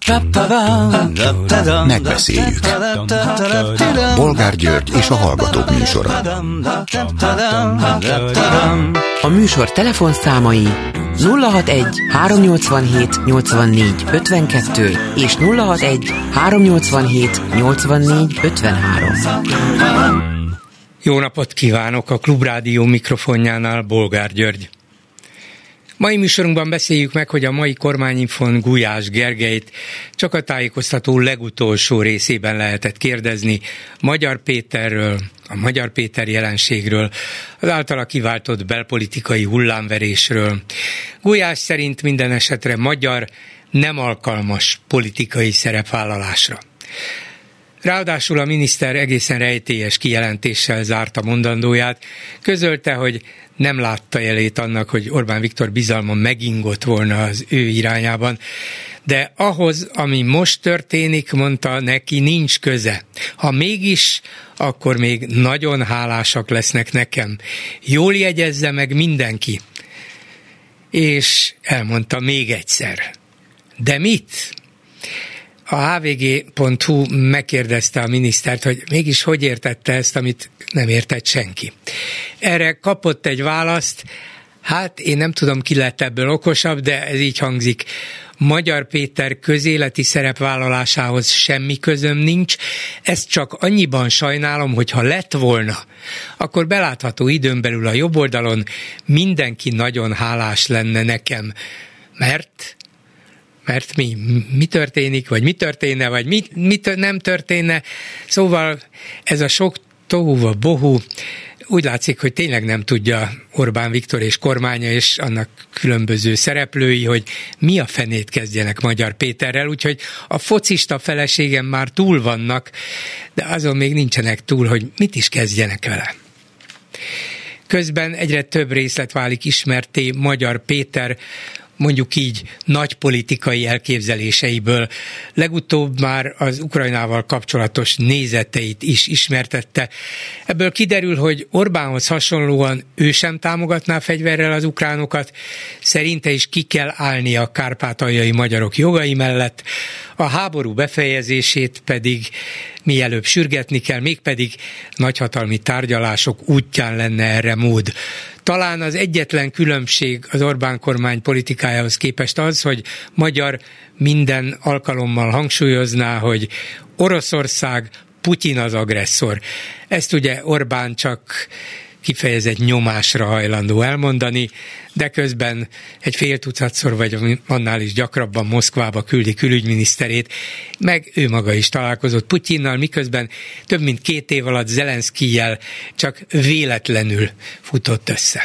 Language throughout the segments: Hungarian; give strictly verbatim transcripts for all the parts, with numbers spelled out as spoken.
Megbeszéljük. Bolgár György és a Hallgatók műsora. A műsor telefonszámai nulla hatvanegy háromnyolcvanhét nyolcvannégy ötvenkettő és nulla hatvanegy háromnyolcvanhét nyolcvannégy ötvenhárom. Jó napot kívánok, a Klubrádió mikrofonjánál Bolgár György. Mai műsorunkban beszéljük meg, hogy a mai kormányinfon Gulyás Gergelyt csak a tájékoztató legutolsó részében lehetett kérdezni Magyar Péterről, a Magyar Péter jelenségről, az általa kiváltott belpolitikai hullámverésről. Gulyás szerint minden esetre magyar nem alkalmas politikai szerepvállalásra. Ráadásul a miniszter egészen rejtélyes kijelentéssel zárta mondandóját, közölte, hogy nem látta jelét annak, hogy Orbán Viktor bizalma megingott volna az ő irányában, de ahhoz, ami most történik, mondta, neki nincs köze. Ha mégis, akkor még nagyon hálásak lesznek nekem. Jól jegyezze meg mindenki. És elmondta még egyszer. De mit? A há vé gé pont hú megkérdezte a minisztert, hogy mégis hogy értette ezt, amit nem értett senki. Erre kapott egy választ, hát én nem tudom, ki lett ebből okosabb, de ez így hangzik. Magyar Péter közéleti szerepvállalásához semmi közöm nincs, ezt csak annyiban sajnálom, hogy ha lett volna, akkor belátható időn belül a jobb oldalon mindenki nagyon hálás lenne nekem, mert... Mert mi, mi történik, vagy mi történne, vagy mi, mi nem történne. Szóval ez a sok tohuva bohu úgy látszik, hogy tényleg nem tudja Orbán Viktor és kormánya és annak különböző szereplői, hogy mi a fenét kezdjenek Magyar Péterrel, úgyhogy a focista feleségem már túl vannak, de azon még nincsenek túl, hogy mit is kezdjenek vele. Közben egyre több részlet válik ismertté Magyar Péter, mondjuk így nagy politikai elképzeléseiből. Legutóbb már az Ukrajnával kapcsolatos nézeteit is ismertette. Ebből kiderül, hogy Orbánhoz hasonlóan ő sem támogatná fegyverrel az ukránokat, szerinte is ki kell állni a kárpátaljai magyarok jogai mellett, a háború befejezését pedig mielőbb sürgetni kell, mégpedig nagyhatalmi tárgyalások útján lenne erre mód. Talán az egyetlen különbség az Orbán kormány politikájához képest az, hogy Magyar minden alkalommal hangsúlyozná, hogy Oroszország, Putyin az agresszor. Ezt ugye Orbán csak kifejezett nyomásra hajlandó elmondani, de közben egy fél tucatszor vagy annál is gyakrabban Moszkvába küldi külügyminiszterét, meg ő maga is találkozott Putyinnal, miközben több mint két év alatt Zelenszkijjel csak véletlenül futott össze.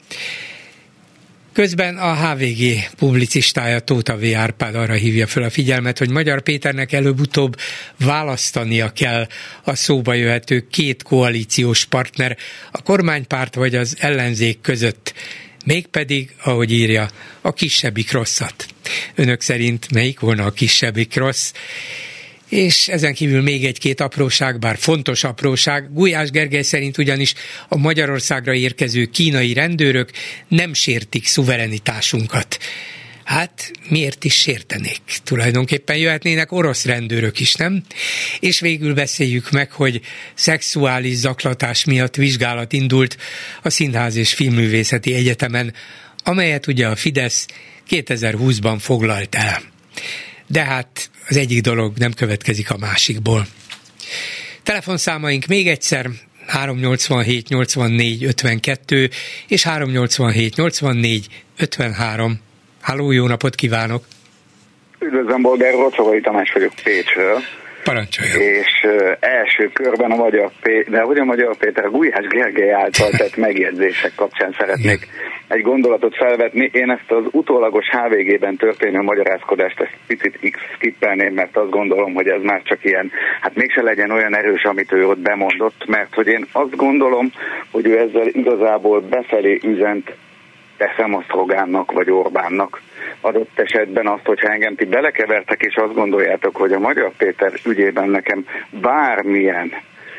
Közben a há vé gé publicistája Tóth V. Árpád arra hívja fel a figyelmet, hogy Magyar Péternek előbb-utóbb választania kell a szóba jöhető két koalíciós partner, a kormánypárt vagy az ellenzék között. Mégpedig, ahogy írja, a kisebbik rosszat. Önök szerint melyik volna a kisebbik rossz? És ezen kívül még egy-két apróság, bár fontos apróság. Gulyás Gergely szerint ugyanis a Magyarországra érkező kínai rendőrök nem sértik szuverenitásunkat. Hát miért is sértenék? Tulajdonképpen jöhetnének orosz rendőrök is, nem? És végül beszéljük meg, hogy szexuális zaklatás miatt vizsgálat indult a Színház és Filmművészeti Egyetemen, amelyet ugye a Fidesz kétezer-húszban foglalt el. De hát az egyik dolog nem következik a másikból. Telefonszámaink még egyszer háromnyolcvanhét nyolcvannégy ötvenkettő és háromnyolcvanhét nyolcvannégy ötvenhárom. Halló, jó napot kívánok! Üdvözlöm, Bolgár, Rocogai Tamás vagyok Pécsről. Parancsoljon! És uh, első körben a Magyar Péter, de hogy a Magyar Péter, a Gulyás Gergely által tett megjegyzések kapcsán szeretnék egy gondolatot felvetni. Én ezt az utólagos há vé gében történő magyarázkodást ezt picit skippelném, mert azt gondolom, hogy ez már csak ilyen, hát mégse legyen olyan erős, amit ő ott bemondott, mert hogy én azt gondolom, hogy ő ezzel igazából befelé üzent, teszem azt Rogánnak vagy Orbánnak. Adott esetben azt, hogyha engem ti belekevertek, és azt gondoljátok, hogy a Magyar Péter ügyében nekem bármilyen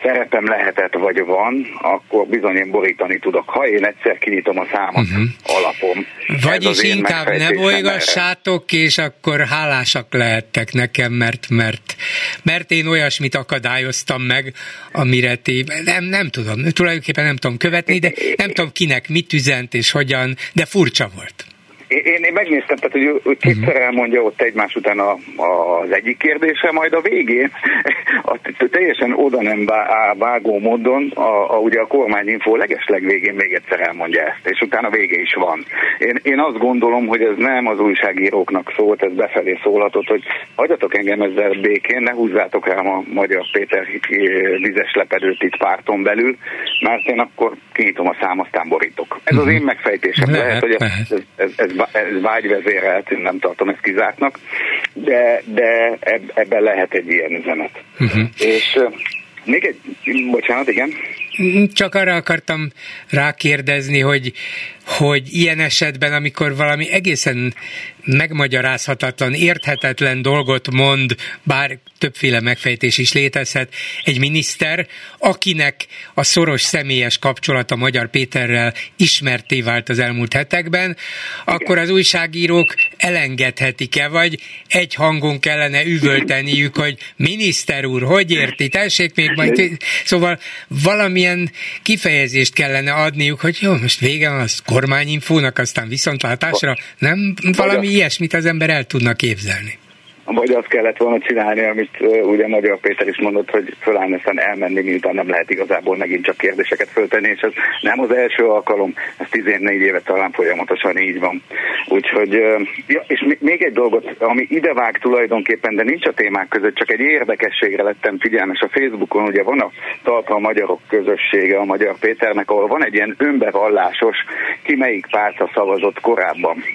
szerepem lehetett vagy van, akkor bizony én borítani tudok. Ha én egyszer kinyitom a számat uh-huh. alapom. Vagyis inkább ne bolygassátok, és akkor hálásak lehettek nekem, mert, mert, mert én olyasmit akadályoztam meg, amire ti, nem, nem tudom, tulajdonképpen nem tudom követni, de nem tudom kinek mit üzent és hogyan, de furcsa volt. Én, én megnéztem, tehát, hogy ő kétszer elmondja ott egymás után a, a, az egyik kérdésre, majd a végén a, teljesen oda nem vágó módon a, a, ugye a kormányinfó legesleg végén még egyszer elmondja ezt, és utána vége is van. Én, én azt gondolom, hogy ez nem az újságíróknak szólt, ez befelé szólhatott, hogy hagyjatok engem ezzel békén, ne húzzátok rám a Magyar Péter vizes lepedőt itt párton belül, mert én akkor kinyitom a szám, aztán borítok. Ez az én megfejtésem. Lehet, lehet hogy ez, ez, ez, ez ez vágyvezérelt, én nem tartom ezt kizártnak, de, de eb, ebben lehet egy ilyen üzenet. Uh-huh. És uh, még egy, bocsánat, igen? Csak arra akartam rákérdezni, hogy, hogy ilyen esetben, amikor valami egészen megmagyarázhatatlan, érthetetlen dolgot mond, bár többféle megfejtés is létezhet, egy miniszter, akinek a szoros személyes kapcsolata Magyar Péterrel ismertté vált az elmúlt hetekben, igen. Akkor az újságírók elengedhetik-e, vagy egy hangon kellene üvölteniük, hogy miniszter úr, hogy érti, tessék még majd, szóval valamilyen kifejezést kellene adniuk, hogy jó, most vége van az kormányinfónak, aztán viszontlátásra, nem valami ilyesmit az ember el tudna képzelni. Vagy azt kellett volna csinálni, amit uh, ugye Magyar Péter is mondott, hogy fölállni, aztán elmenni, miután nem lehet igazából megint csak kérdéseket föltenni, és ez nem az első alkalom, ez tizennégy éve talán folyamatosan így van. Úgyhogy, uh, ja, és még egy dolgot, ami idevág tulajdonképpen, de nincs a témák között, csak egy érdekességre lettem figyelmes a Facebookon, ugye van a Talpa a Magyarok közössége a Magyar Péternek, ahol van egy ilyen önbevallásos, ki melyik pártra szavazott korábban.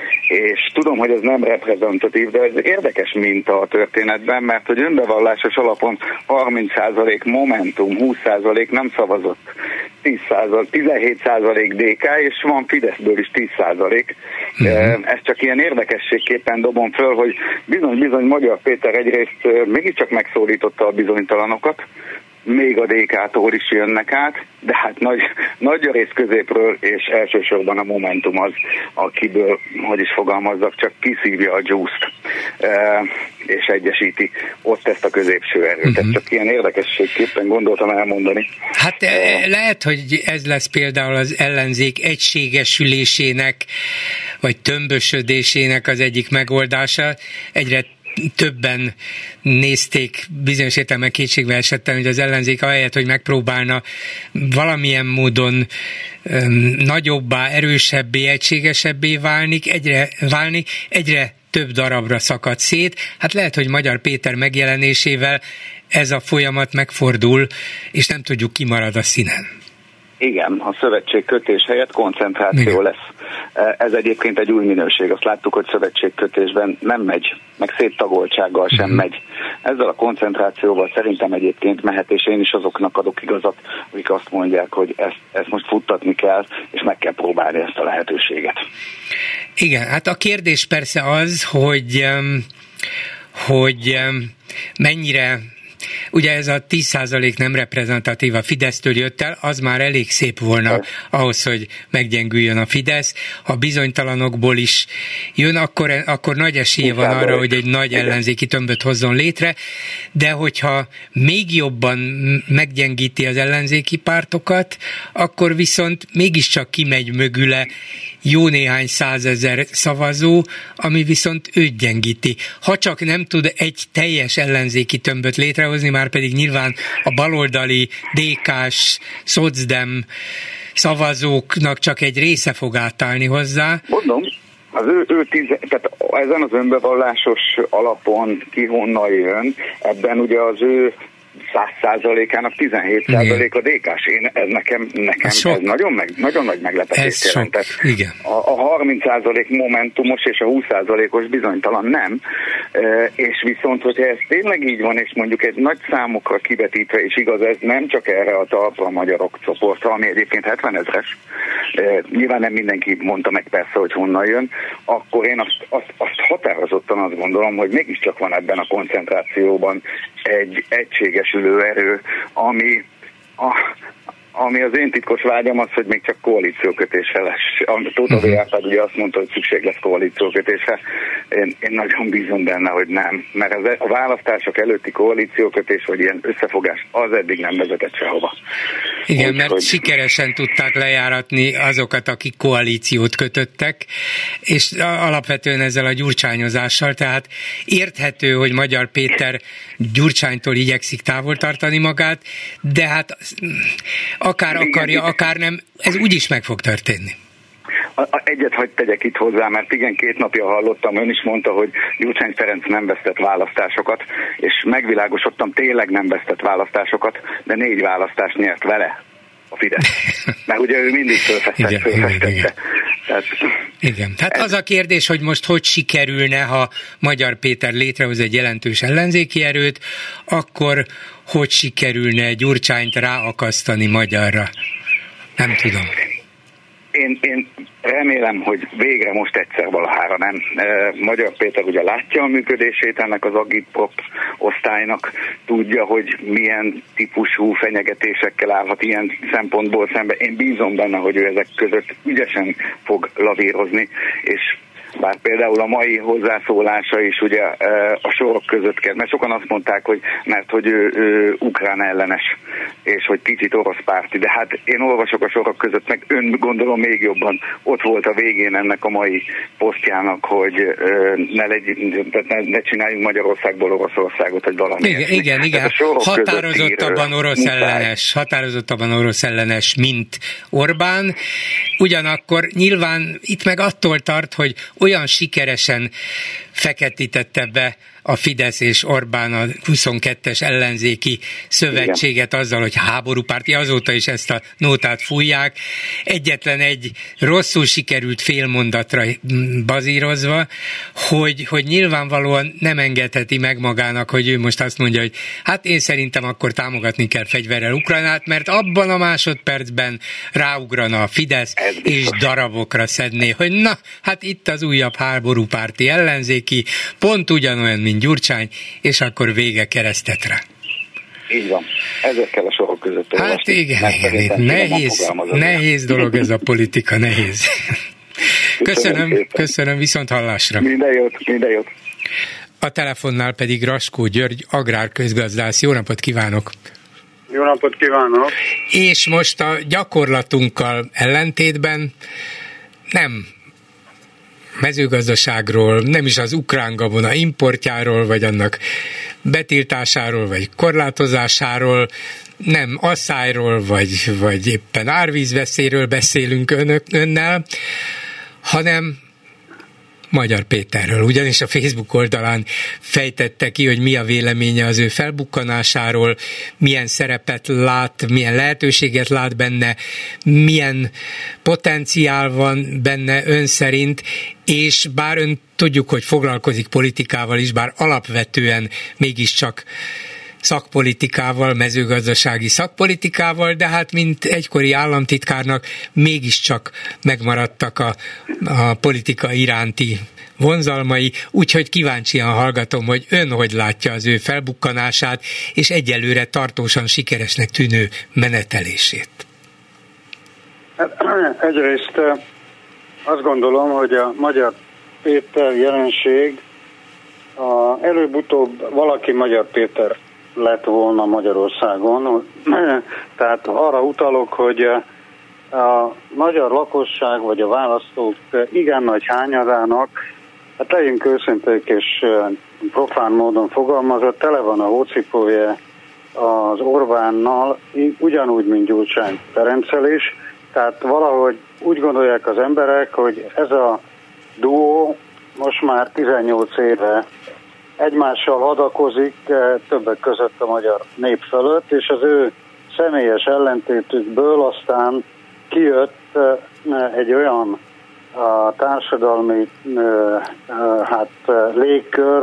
És tudom, hogy ez nem reprezentatív, de ez érdekes minta a történetben, mert hogy önbevallásos alapon harminc százalék Momentum, húsz százalék nem szavazott, tíz százalék, tizenhét százalék dé ká, és van Fideszből is tíz százalék. Uh-huh. Ez csak ilyen érdekességképpen dobom föl, hogy bizony-bizony Magyar Péter egyrészt mégiscsak megszólította a bizonytalanokat, még a dé ká-tól is jönnek át, de hát nagy, nagy a rész középről, és elsősorban a Momentum az, akiből, hogy is fogalmazzak, csak kiszívja a juice-t, e, és egyesíti ott ezt a középső erőt. Uh-huh. Ez csak ilyen érdekességképpen gondoltam elmondani. Hát e, lehet, hogy ez lesz például az ellenzék egységesülésének, vagy tömbösödésének az egyik megoldása. Egyre többen nézték bizonyos értelemben kétségbe esetten, hogy az ellenzék ahelyett, hogy megpróbálna valamilyen módon öm, nagyobbá, erősebbé, egységesebbé válni, egyre, válni, egyre több darabra szakad szét. Hát lehet, hogy Magyar Péter megjelenésével ez a folyamat megfordul, és nem tudjuk, ki marad a színen. Igen, a szövetségkötés helyett koncentráció Igen. lesz. Ez egyébként egy új minőség. Azt láttuk, hogy szövetségkötésben nem megy, meg széttagoltsággal sem uh-huh. megy. Ezzel a koncentrációval szerintem egyébként mehet, és én is azoknak adok igazat, akik azt mondják, hogy ezt, ezt most futtatni kell, és meg kell próbálni ezt a lehetőséget. Igen, hát a kérdés persze az, hogy, hogy mennyire... Ugye ez a tíz százalék nem reprezentatív, a Fidesztől jött el, az már elég szép volna ahhoz, hogy meggyengüljön a Fidesz. Ha bizonytalanokból is jön, akkor, akkor nagy esélye van arra, hogy egy nagy ellenzéki tömböt hozzon létre, de hogyha még jobban meggyengíti az ellenzéki pártokat, akkor viszont mégiscsak kimegy mögüle jó néhány százezer szavazó, ami viszont őt gyengíti. Ha csak nem tud egy teljes ellenzéki tömböt létrehozni, már pedig nyilván a baloldali dé ká-s, szocdem szavazóknak csak egy része fog átállni hozzá. Mondom, az ő, ő tize, tehát ezen az önbevallásos alapon ki honnan jön, ebben ugye az ő száz százalékának tizenhét százalék a dé ká-s. Én, ez nekem, nekem ez, ez nagyon, meg, nagyon nagy meglepetést jelentett. A, a harminc százalék momentumos és a húsz százalékos bizonytalan nem. És viszont, hogyha ez tényleg így van, és mondjuk egy nagy számokra kivetítve, és igaz, ez nem csak erre a talpra a magyarok csoportra, ami egyébként hetven ezres, nyilván nem mindenki mondta meg persze, hogy honnan jön, akkor én azt, azt, azt határozottan azt gondolom, hogy mégiscsak van ebben a koncentrációban egy egységesülő erő, ami a, ami az én titkos vágyam az, hogy még csak koalíciókötésre lesz. A Tóth Árpád uh-huh. ugye azt mondta, hogy szükség lesz koalíciókötésre. Én, én nagyon bízom benne, hogy nem. Mert az, a választások előtti koalíciókötés, vagy ilyen összefogás, az eddig nem vezetett sehova. Igen, úgy, mert hogy... sikeresen tudták lejáratni azokat, akik koalíciót kötöttek, és alapvetően ezzel a gyurcsányozással, tehát érthető, hogy Magyar Péter Gyurcsánytól igyekszik távol tartani magát, de hát akár akarja, akár nem, ez úgyis meg fog történni. A, a, egyet hagy tegyek itt hozzá, mert igen, két napja hallottam, ön is mondta, hogy Gyurcsány Ferenc nem vesztett választásokat, és megvilágosodtam, tényleg nem vesztett választásokat, de négy választást nyert vele a Fidesz. Mert ugye ő mindig fölfestette. Igen, igen, igen. Tehát, igen. Tehát ez... az a kérdés, hogy most hogy sikerülne, ha Magyar Péter létrehoz egy jelentős ellenzéki erőt, akkor hogy sikerülne Gyurcsányt ráakasztani magyarra? Nem tudom. Én, én remélem, hogy végre most egyszer valahára nem. Magyar Péter ugye látja a működését ennek az agitprop osztálynak, tudja, hogy milyen típusú fenyegetésekkel állhat ilyen szempontból szembe. Én bízom benne, hogy ő ezek között ügyesen fog lavírozni, és bár például a mai hozzászólása is ugye a sorok között kell, mert sokan azt mondták, hogy mert hogy ő, ő ukrán ellenes, és hogy kicsit orosz párti, de hát én olvasok a sorok között, meg ön gondolom még jobban ott volt a végén ennek a mai posztjának, hogy ne, legy, ne, ne csináljunk Magyarországból Oroszországot, vagy valami. Igen, igen, igen. Határozottabban orosz ellenes, határozottabban orosz ellenes, mint Orbán. Ugyanakkor nyilván itt meg attól tart, hogy olyan sikeresen feketítette be a Fidesz és Orbán a huszonkettes ellenzéki szövetséget. Igen. Azzal, hogy háborúpárti, azóta is ezt a nótát fújják. Egyetlen egy rosszul sikerült félmondatra bazírozva, hogy, hogy nyilvánvalóan nem engedheti meg magának, hogy ő most azt mondja, hogy hát én szerintem akkor támogatni kell fegyverrel Ukrajnát, mert abban a másodpercben ráugrana a Fidesz, és darabokra szedné, hogy na, hát itt az újabb háborúpárti ellenzéki, pont ugyanolyan, mint Gyurcsány, és akkor vége keresztetre. Így van. Ezekkel a sorok között. Hát olvasni. igen, igen. Nehéz, nehéz dolog ez a politika, nehéz. Köszönöm, köszönöm, köszönöm, viszont hallásra. Minden jót, minden jót. A telefonnál pedig Raskó György, agrárközgazdász. Jó napot kívánok! Jó napot kívánok! És most a gyakorlatunkkal ellentétben nem mezőgazdaságról, nem is az ukrán gabona importjáról, vagy annak betiltásáról, vagy korlátozásáról, nem asszályról, vagy, vagy éppen árvízveszélyről beszélünk önök, önnel, hanem Magyar Péterről, ugyanis a Facebook oldalán fejtette ki, hogy mi a véleménye az ő felbukkanásáról, milyen szerepet lát, milyen lehetőséget lát benne, milyen potenciál van benne ön szerint, és bár ön tudjuk, hogy foglalkozik politikával is, bár alapvetően mégiscsak szakpolitikával, mezőgazdasági szakpolitikával, de hát mint egykori államtitkárnak mégiscsak megmaradtak a, a politika iránti vonzalmai, úgyhogy kíváncsian hallgatom, hogy ön hogy látja az ő felbukkanását, és egyelőre tartósan sikeresnek tűnő menetelését. Egyrészt azt gondolom, hogy a Magyar Péter jelenség a, előbb-utóbb valaki Magyar Péter lett volna Magyarországon. Tehát arra utalok, hogy a magyar lakosság vagy a választók igen nagy hányadának, hát legyünk őszinték és profán módon fogalmazott, tele van a hócipója az Orbánnal, ugyanúgy, mint Gyurcsány Ferenccel is. Tehát valahogy úgy gondolják az emberek, hogy ez a duó most már tizennyolc éve egymással hadakozik, többek között a magyar nép fölött, és az ő személyes ellentétükből aztán kijött egy olyan a társadalmi hát, légkör,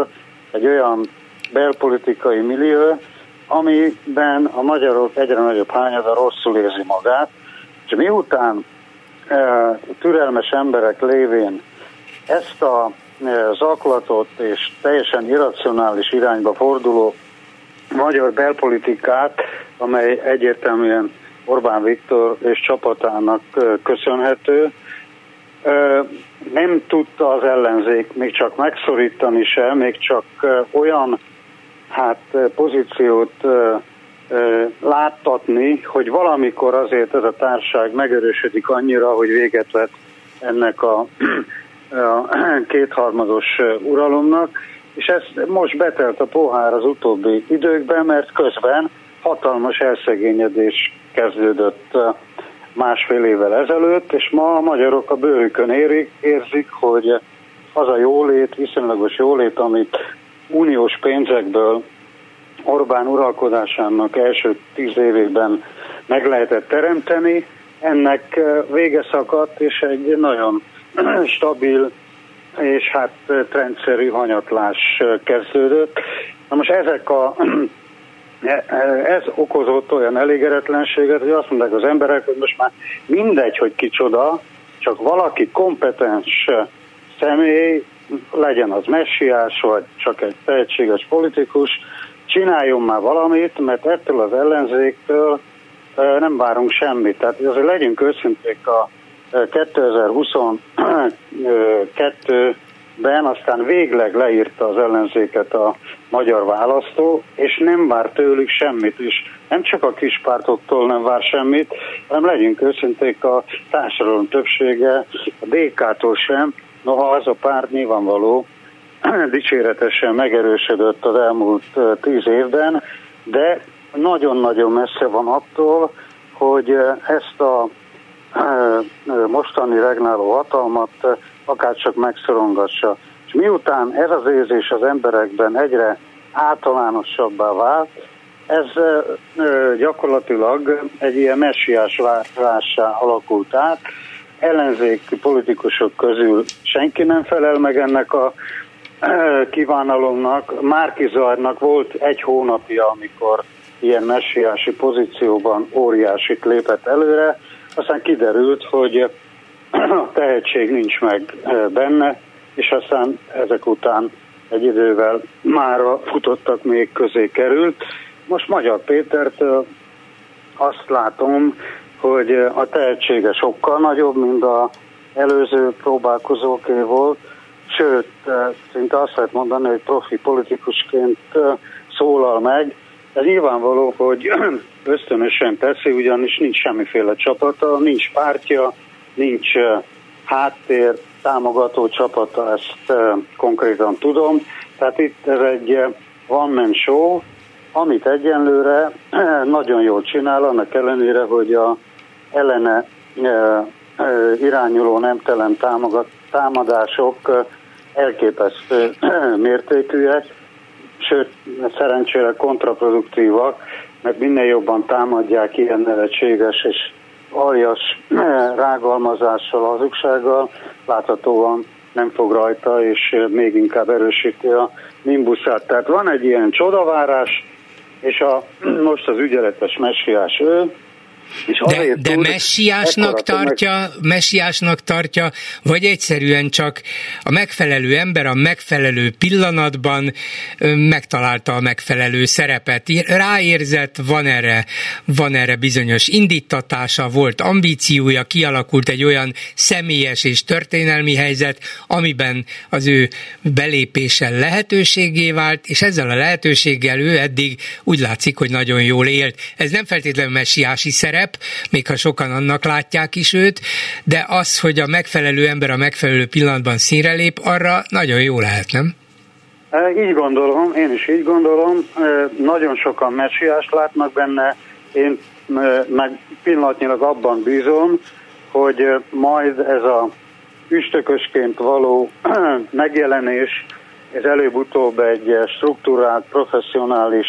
egy olyan belpolitikai millió, amiben a magyarok egyre nagyobb hányada rosszul érzi magát, és miután e, türelmes emberek lévén ezt a e, zaklatot és teljesen irracionális irányba forduló magyar belpolitikát, amely egyértelműen Orbán Viktor és csapatának e, köszönhető, e, nem tudta az ellenzék még csak megszorítani se, még csak e, olyan hát pozíciót ö, ö, láttatni, hogy valamikor azért ez a társaság megerősödik annyira, hogy véget vett ennek a, a kétharmados uralomnak, és ez most betelt a pohár az utóbbi időkben, mert közben hatalmas elszegényedés kezdődött másfél évvel ezelőtt, és ma a magyarok a bőrükön érik, érzik, hogy az a jólét, viszonylagos jólét, amit uniós pénzekből Orbán uralkodásának első tíz évében meg lehetett teremteni, ennek vége szakadt, és egy nagyon stabil és hát trendszerű hanyatlás kezdődött. Na most ezek a, ez okozott olyan elégedetlenséget, hogy azt mondják az emberek, hogy most már mindegy, hogy kicsoda, csak valaki kompetens személy, legyen az messiás, vagy csak egy tehetséges politikus, csináljon már valamit, mert ettől az ellenzéktől nem várunk semmit. Tehát azért legyünk őszinték, a kétezer-huszonkettőben aztán végleg leírta az ellenzéket a magyar választó, és nem vár tőlük semmit, és nem csak a kispártoktól nem vár semmit, hanem legyünk őszinték, a társadalom többsége, a dé ká-tól sem. Noha az a párt nyilvánvaló dicséretesen megerősödött az elmúlt tíz évben, de nagyon-nagyon messze van attól, hogy ezt a mostani regnáló hatalmat akárcsak megszorongassa. És miután ez az érzés az emberekben egyre általánosabbá vált, ez gyakorlatilag egy ilyen messiás várássá alakult át. Ellenzéki politikusok közül senki nem felel meg ennek a kívánalomnak. Márki Zajnak volt egy hónapja, amikor ilyen messiási pozícióban óriásit lépett előre, aztán kiderült, hogy a tehetség nincs meg benne, és aztán ezek után egy idővel mára futottak még közé került. Most Magyar Pétertől azt látom, hogy a tehetsége sokkal nagyobb, mint az előző próbálkozóké volt, sőt, szinte azt lehet mondani, hogy profi politikusként szólal meg. Ez nyilvánvaló, hogy ösztönösen teszi, ugyanis nincs semmiféle csapata, nincs pártja, nincs háttér, támogató csapata, ezt konkrétan tudom. Tehát itt ez egy one-man show, amit egyenlőre nagyon jól csinál, annak ellenére, hogy a ellene irányuló nemtelen támadások elképesztő mértékűek, sőt, szerencsére kontraproduktívak, mert minél jobban támadják ilyen nevetséges és aljas rágalmazással, hazugsággal, láthatóan nem fog rajta, és még inkább erősíti a nimbuszát. Tehát van egy ilyen csodavárás, és a, most az ügyeletes messiás ő, De, de messiásnak tartja, messiásnak tartja, vagy egyszerűen csak a megfelelő ember a megfelelő pillanatban megtalálta a megfelelő szerepet. Ráérzett, van erre, van erre bizonyos indítatása, volt ambíciója, kialakult egy olyan személyes és történelmi helyzet, amiben az ő belépése lehetőségé vált, és ezzel a lehetőséggel ő eddig úgy látszik, hogy nagyon jól élt. Ez nem feltétlenül messiási szerep, még ha sokan annak látják is őt, de az, hogy a megfelelő ember a megfelelő pillanatban színre lép, arra nagyon jó lehet, nem? Így gondolom, én is így gondolom. Nagyon sokan messiást látnak benne, én meg pillanatnyilag abban bízom, hogy majd ez a üstökösként való megjelenés, ez előbb-utóbb egy struktúrált, professzionális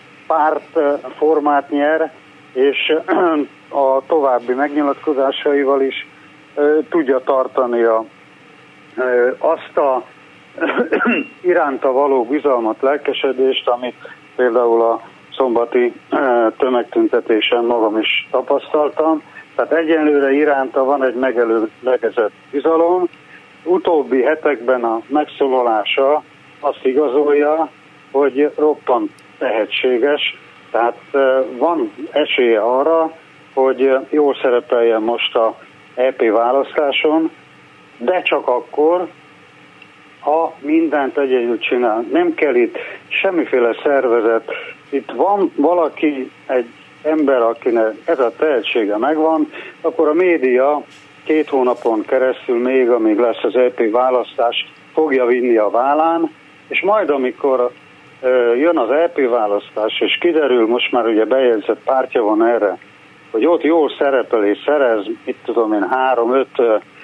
pártformát nyer, és a további megnyilatkozásaival is tudja tartani a, azt a iránta való bizalmat, lelkesedést, amit például a szombati tömegtüntetésen magam is tapasztaltam. Tehát egyenlőre iránta van egy megelőlegezett bizalom. Utóbbi hetekben a megszólalása azt igazolja, hogy roppant tehetséges, tehát van esélye arra, hogy jól szerepeljen most a é pé választáson, de csak akkor, ha mindent egyedül csinál. Nem kell itt semmiféle szervezet. Itt van valaki, egy ember, akinek ez a tehetsége megvan, akkor a média két hónapon keresztül, még amíg lesz az é pé választás, fogja vinni a vállán, és majd amikor ö, jön az é pé választás, és kiderül, most már ugye bejegyzett pártja van erre, hogy ott jól szerepel és szerez, mit tudom én, három-öt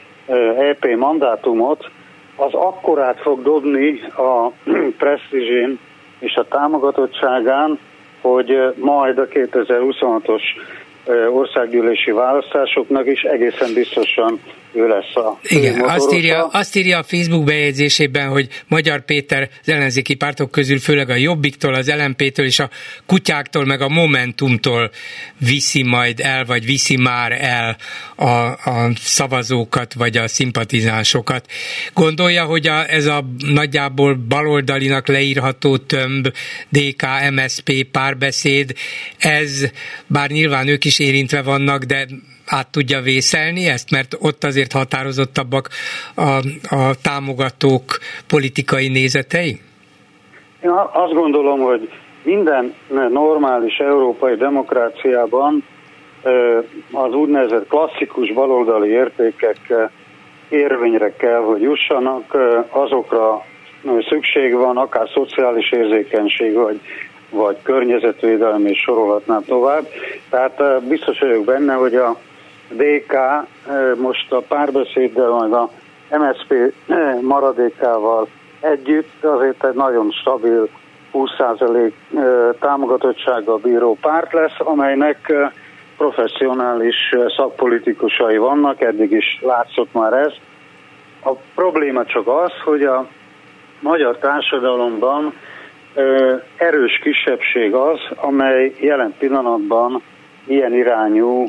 é pé mandátumot, az akkorát fog dobni a presztízsén és a támogatottságán, hogy majd a kétezer-huszonhatos országgyűlési választásoknak is egészen biztosan ő lesz a Igen, azt írja, azt írja a Facebook bejegyzésében, hogy Magyar Péter az ellenzéki pártok közül, főleg a Jobbiktól, az el em pé-től és a Kutyáktól, meg a Momentumtól viszi majd el, vagy viszi már el a, a szavazókat, vagy a szimpatizánsokat. Gondolja, hogy a, ez a nagyjából baloldalinak leírható tömb, dé ká, em es zé pé párbeszéd, ez, bár nyilván ők is érintve vannak, de át tudja vészelni ezt, mert ott azért határozottabbak a, a támogatók politikai nézetei? Én azt gondolom, hogy minden normális európai demokráciában az úgynevezett klasszikus baloldali értékek érvényre kell, hogy jussanak, azokra szükség van, akár szociális érzékenység, vagy vagy környezetvédelmi, és sorolhatnám tovább. Tehát biztos vagyok benne, hogy a dé ká most a párbeszéddel, majd a em es zé pé maradékával együtt azért egy nagyon stabil húsz százalék támogatottsággal bíró párt lesz, amelynek professzionális szakpolitikusai vannak, eddig is látszott már ez. A probléma csak az, hogy a magyar társadalomban erős kisebbség az, amely jelen pillanatban ilyen irányú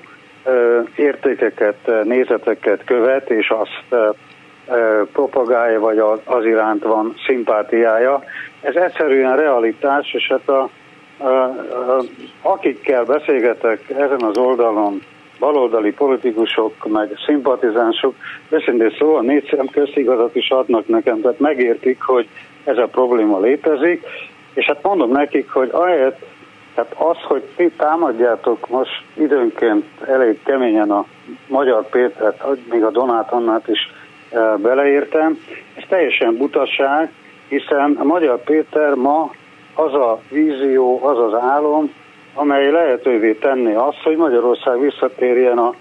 értékeket, nézeteket követ, és azt propagálja, vagy az iránt van szimpátiája. Ez egyszerűen realitás, és hát a, a, a, akikkel beszélgetek ezen az oldalon, baloldali politikusok, meg szimpatizánsok, őszintén szóval négy szem közt igazat is adnak nekem, tehát megértik, hogy ez a probléma létezik, és hát mondom nekik, hogy ahelyett, tehát az, hogy ti támadjátok most időnként elég keményen a Magyar Pétert, még a Donát Annát is e, beleértem, ez teljesen butaság, hiszen a Magyar Péter ma az a vízió, az az álom, amely lehetővé tenni azt, hogy Magyarország visszatérjen a,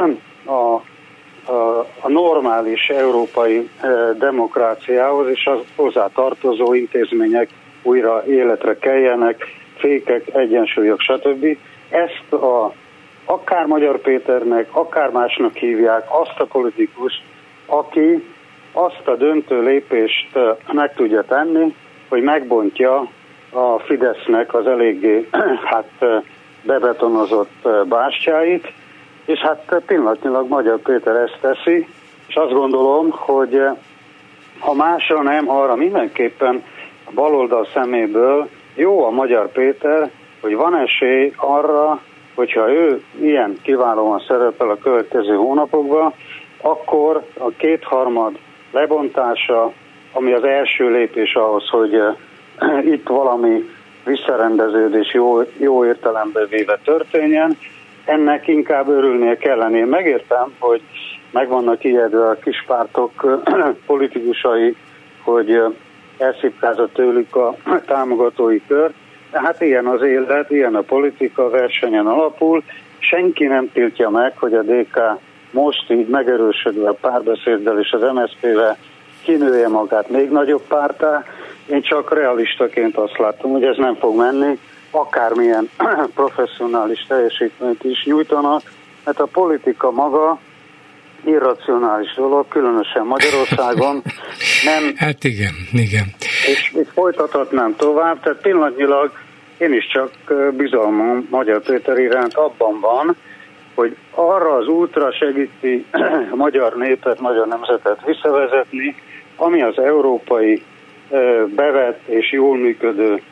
a, a, a normális európai e, demokráciához, és az hozzá tartozó intézmények újra életre keljenek, fékek, egyensúlyok, stb. Ezt a, akár Magyar Péternek, akár másnak hívják azt a politikust, aki azt a döntő lépést meg tudja tenni, hogy megbontja a Fidesznek az eléggé hát, bebetonozott bástyáit, és hát pillanatnyilag Magyar Péter ezt teszi, és azt gondolom, hogy ha másra nem, arra mindenképpen a baloldal szeméből jó a Magyar Péter, hogy van esély arra, hogyha ő ilyen kiválóan szerepel a következő hónapokban, akkor a kétharmad lebontása, ami az első lépés ahhoz, hogy itt valami visszarendeződés jó, jó értelembe véve történjen, ennek inkább örülnie kellene. Én megértem, hogy meg vannak ijedve a kispártok politikusai, hogy elszipkázott tőlük a támogatói kör, de hát ilyen az élet, ilyen a politika, versenyen alapul, senki nem tiltja meg, hogy a dé ká most így megerősödve a párbeszéddel és az em es zé pé-vel kinője magát még nagyobb pártá. Én csak realistaként azt látom, hogy ez nem fog menni, akármilyen professzionális teljesítményt is nyújtanak, mert a politika maga irracionális dolog, különösen Magyarországon. Nem, hát igen, igen. És, és folytathatnám tovább, tehát pillanatnyilag én is csak bizalmam Magyar Péter iránt abban van, hogy arra az útra segíti a magyar népet, magyar nemzetet visszavezetni, ami az európai bevett és jól működő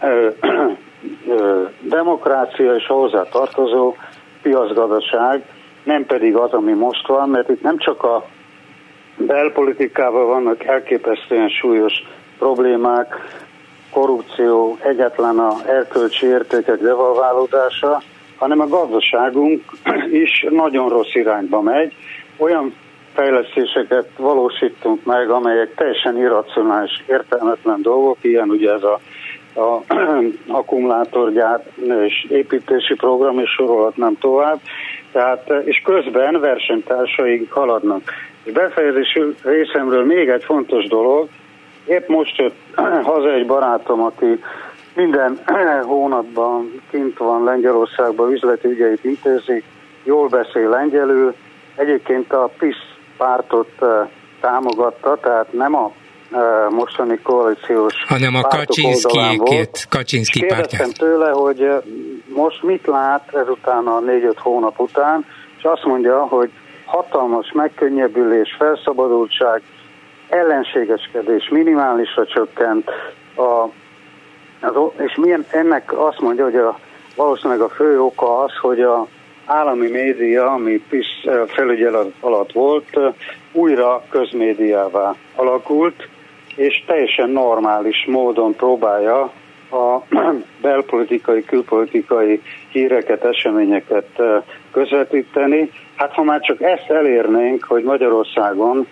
demokrácia és hozzá tartozó piacgazdaság, nem pedig az, ami most van, mert itt nem csak a belpolitikával vannak elképesztően súlyos problémák, korrupció, egyetlen a erkölcsi értékek devalválódása, hanem a gazdaságunk is nagyon rossz irányba megy. Olyan fejlesztéseket valósítunk meg, amelyek teljesen irracionális, értelmetlen dolgok, ilyen ugye ez a, a akkumulátorgyár és építési program, és sorolhatnám tovább. Tehát, és közben versenytársaink haladnak. És befejezési részemről még egy fontos dolog, épp most jött haza egy barátom, aki minden hónapban kint van Lengyelországban, üzleti ügyeit intézi, jól beszél lengyelül, egyébként a PiS pártot támogatta, tehát nem a mostani koalíciós hanem a Kaczynszki-két, Kaczynszki pártját. Kérdeztem tőle, hogy most mit lát ezután a négy-öt hónap után, és azt mondja, hogy hatalmas megkönnyebbülés, felszabadultság, ellenségeskedés minimálisra csökkent, a, az, és milyen, ennek azt mondja, hogy a, valószínűleg a fő oka az, hogy a állami média, ami PiS felügyelet alatt volt, újra közmédiává alakult, és teljesen normális módon próbálja a belpolitikai, külpolitikai híreket, eseményeket közvetíteni. Hát ha már csak ezt elérnénk, hogy Magyarországon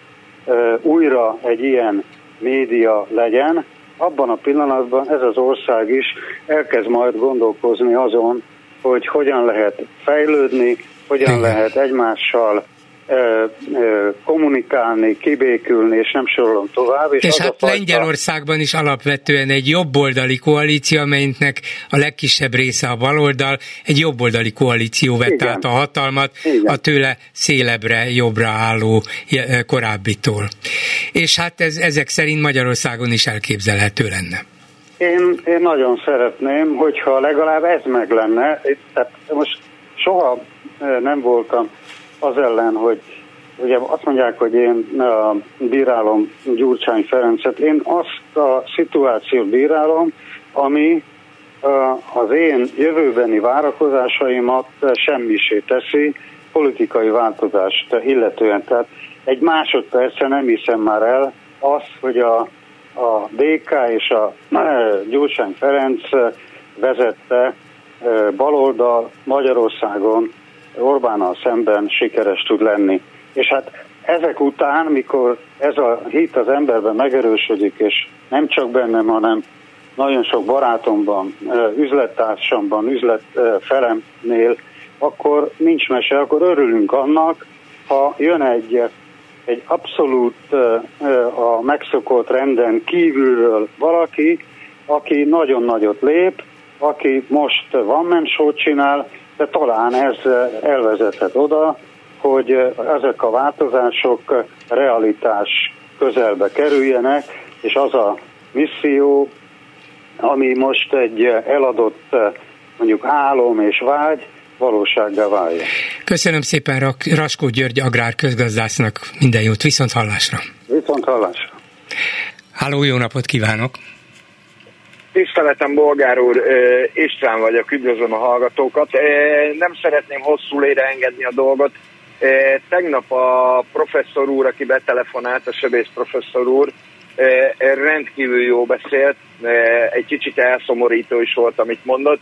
újra egy ilyen média legyen, abban a pillanatban ez az ország is elkezd majd gondolkozni azon, hogy hogyan lehet fejlődni, hogyan lehet egymással ö, ö, kommunikálni, kibékülni, és nem sorolom tovább. És, és hát fajta... Lengyelországban is alapvetően egy jobboldali koalíció, amelynek a legkisebb része a baloldal, egy jobboldali koalíció vett Igen. át a hatalmat Igen. a tőle szélebbre, jobbra álló korábbitól. És hát ez, ezek szerint Magyarországon is elképzelhető lenne. Én, én nagyon szeretném, hogyha legalább ez meg lenne. Tehát most soha nem voltam az ellen, hogy ugye azt mondják, hogy én bírálom Gyurcsány Ferencet. Én azt a szituációt bírálom, ami az én jövőbeni várakozásaimat semmisé teszi politikai változást illetően. Tehát egy másodpercre nem hiszem már el azt, hogy a a dé ká és a Gyurcsány Ferenc vezette baloldal Magyarországon Orbánnal szemben sikeres tud lenni. És hát ezek után, mikor ez a hit az emberben megerősödik, és nem csak bennem, hanem nagyon sok barátomban, üzlettársamban, üzletfelemnél, akkor nincs mese, akkor örülünk annak, ha jön egy egy abszolút a megszokott renden kívülről valaki, aki nagyon nagyot lép, aki most one-man show-t csinál, de talán ez elvezethet oda, hogy ezek a változások realitás közelbe kerüljenek, és az a misszió, ami most egy eladott mondjuk álom és vágy, valósággá válja. Köszönöm szépen Raskó György agrárközgazdásznak, minden jót, viszont hallásra. Viszont hallásra. Háló, jó napot kívánok! Tiszteletem, Bolgár úr, István vagyok, üdvözlöm a hallgatókat. Nem szeretném hosszú lére engedni a dolgot. Tegnap a professzor úr, aki betelefonált, a sebész professzor úr, rendkívül jó beszélt, egy kicsit elszomorító is volt, amit mondott,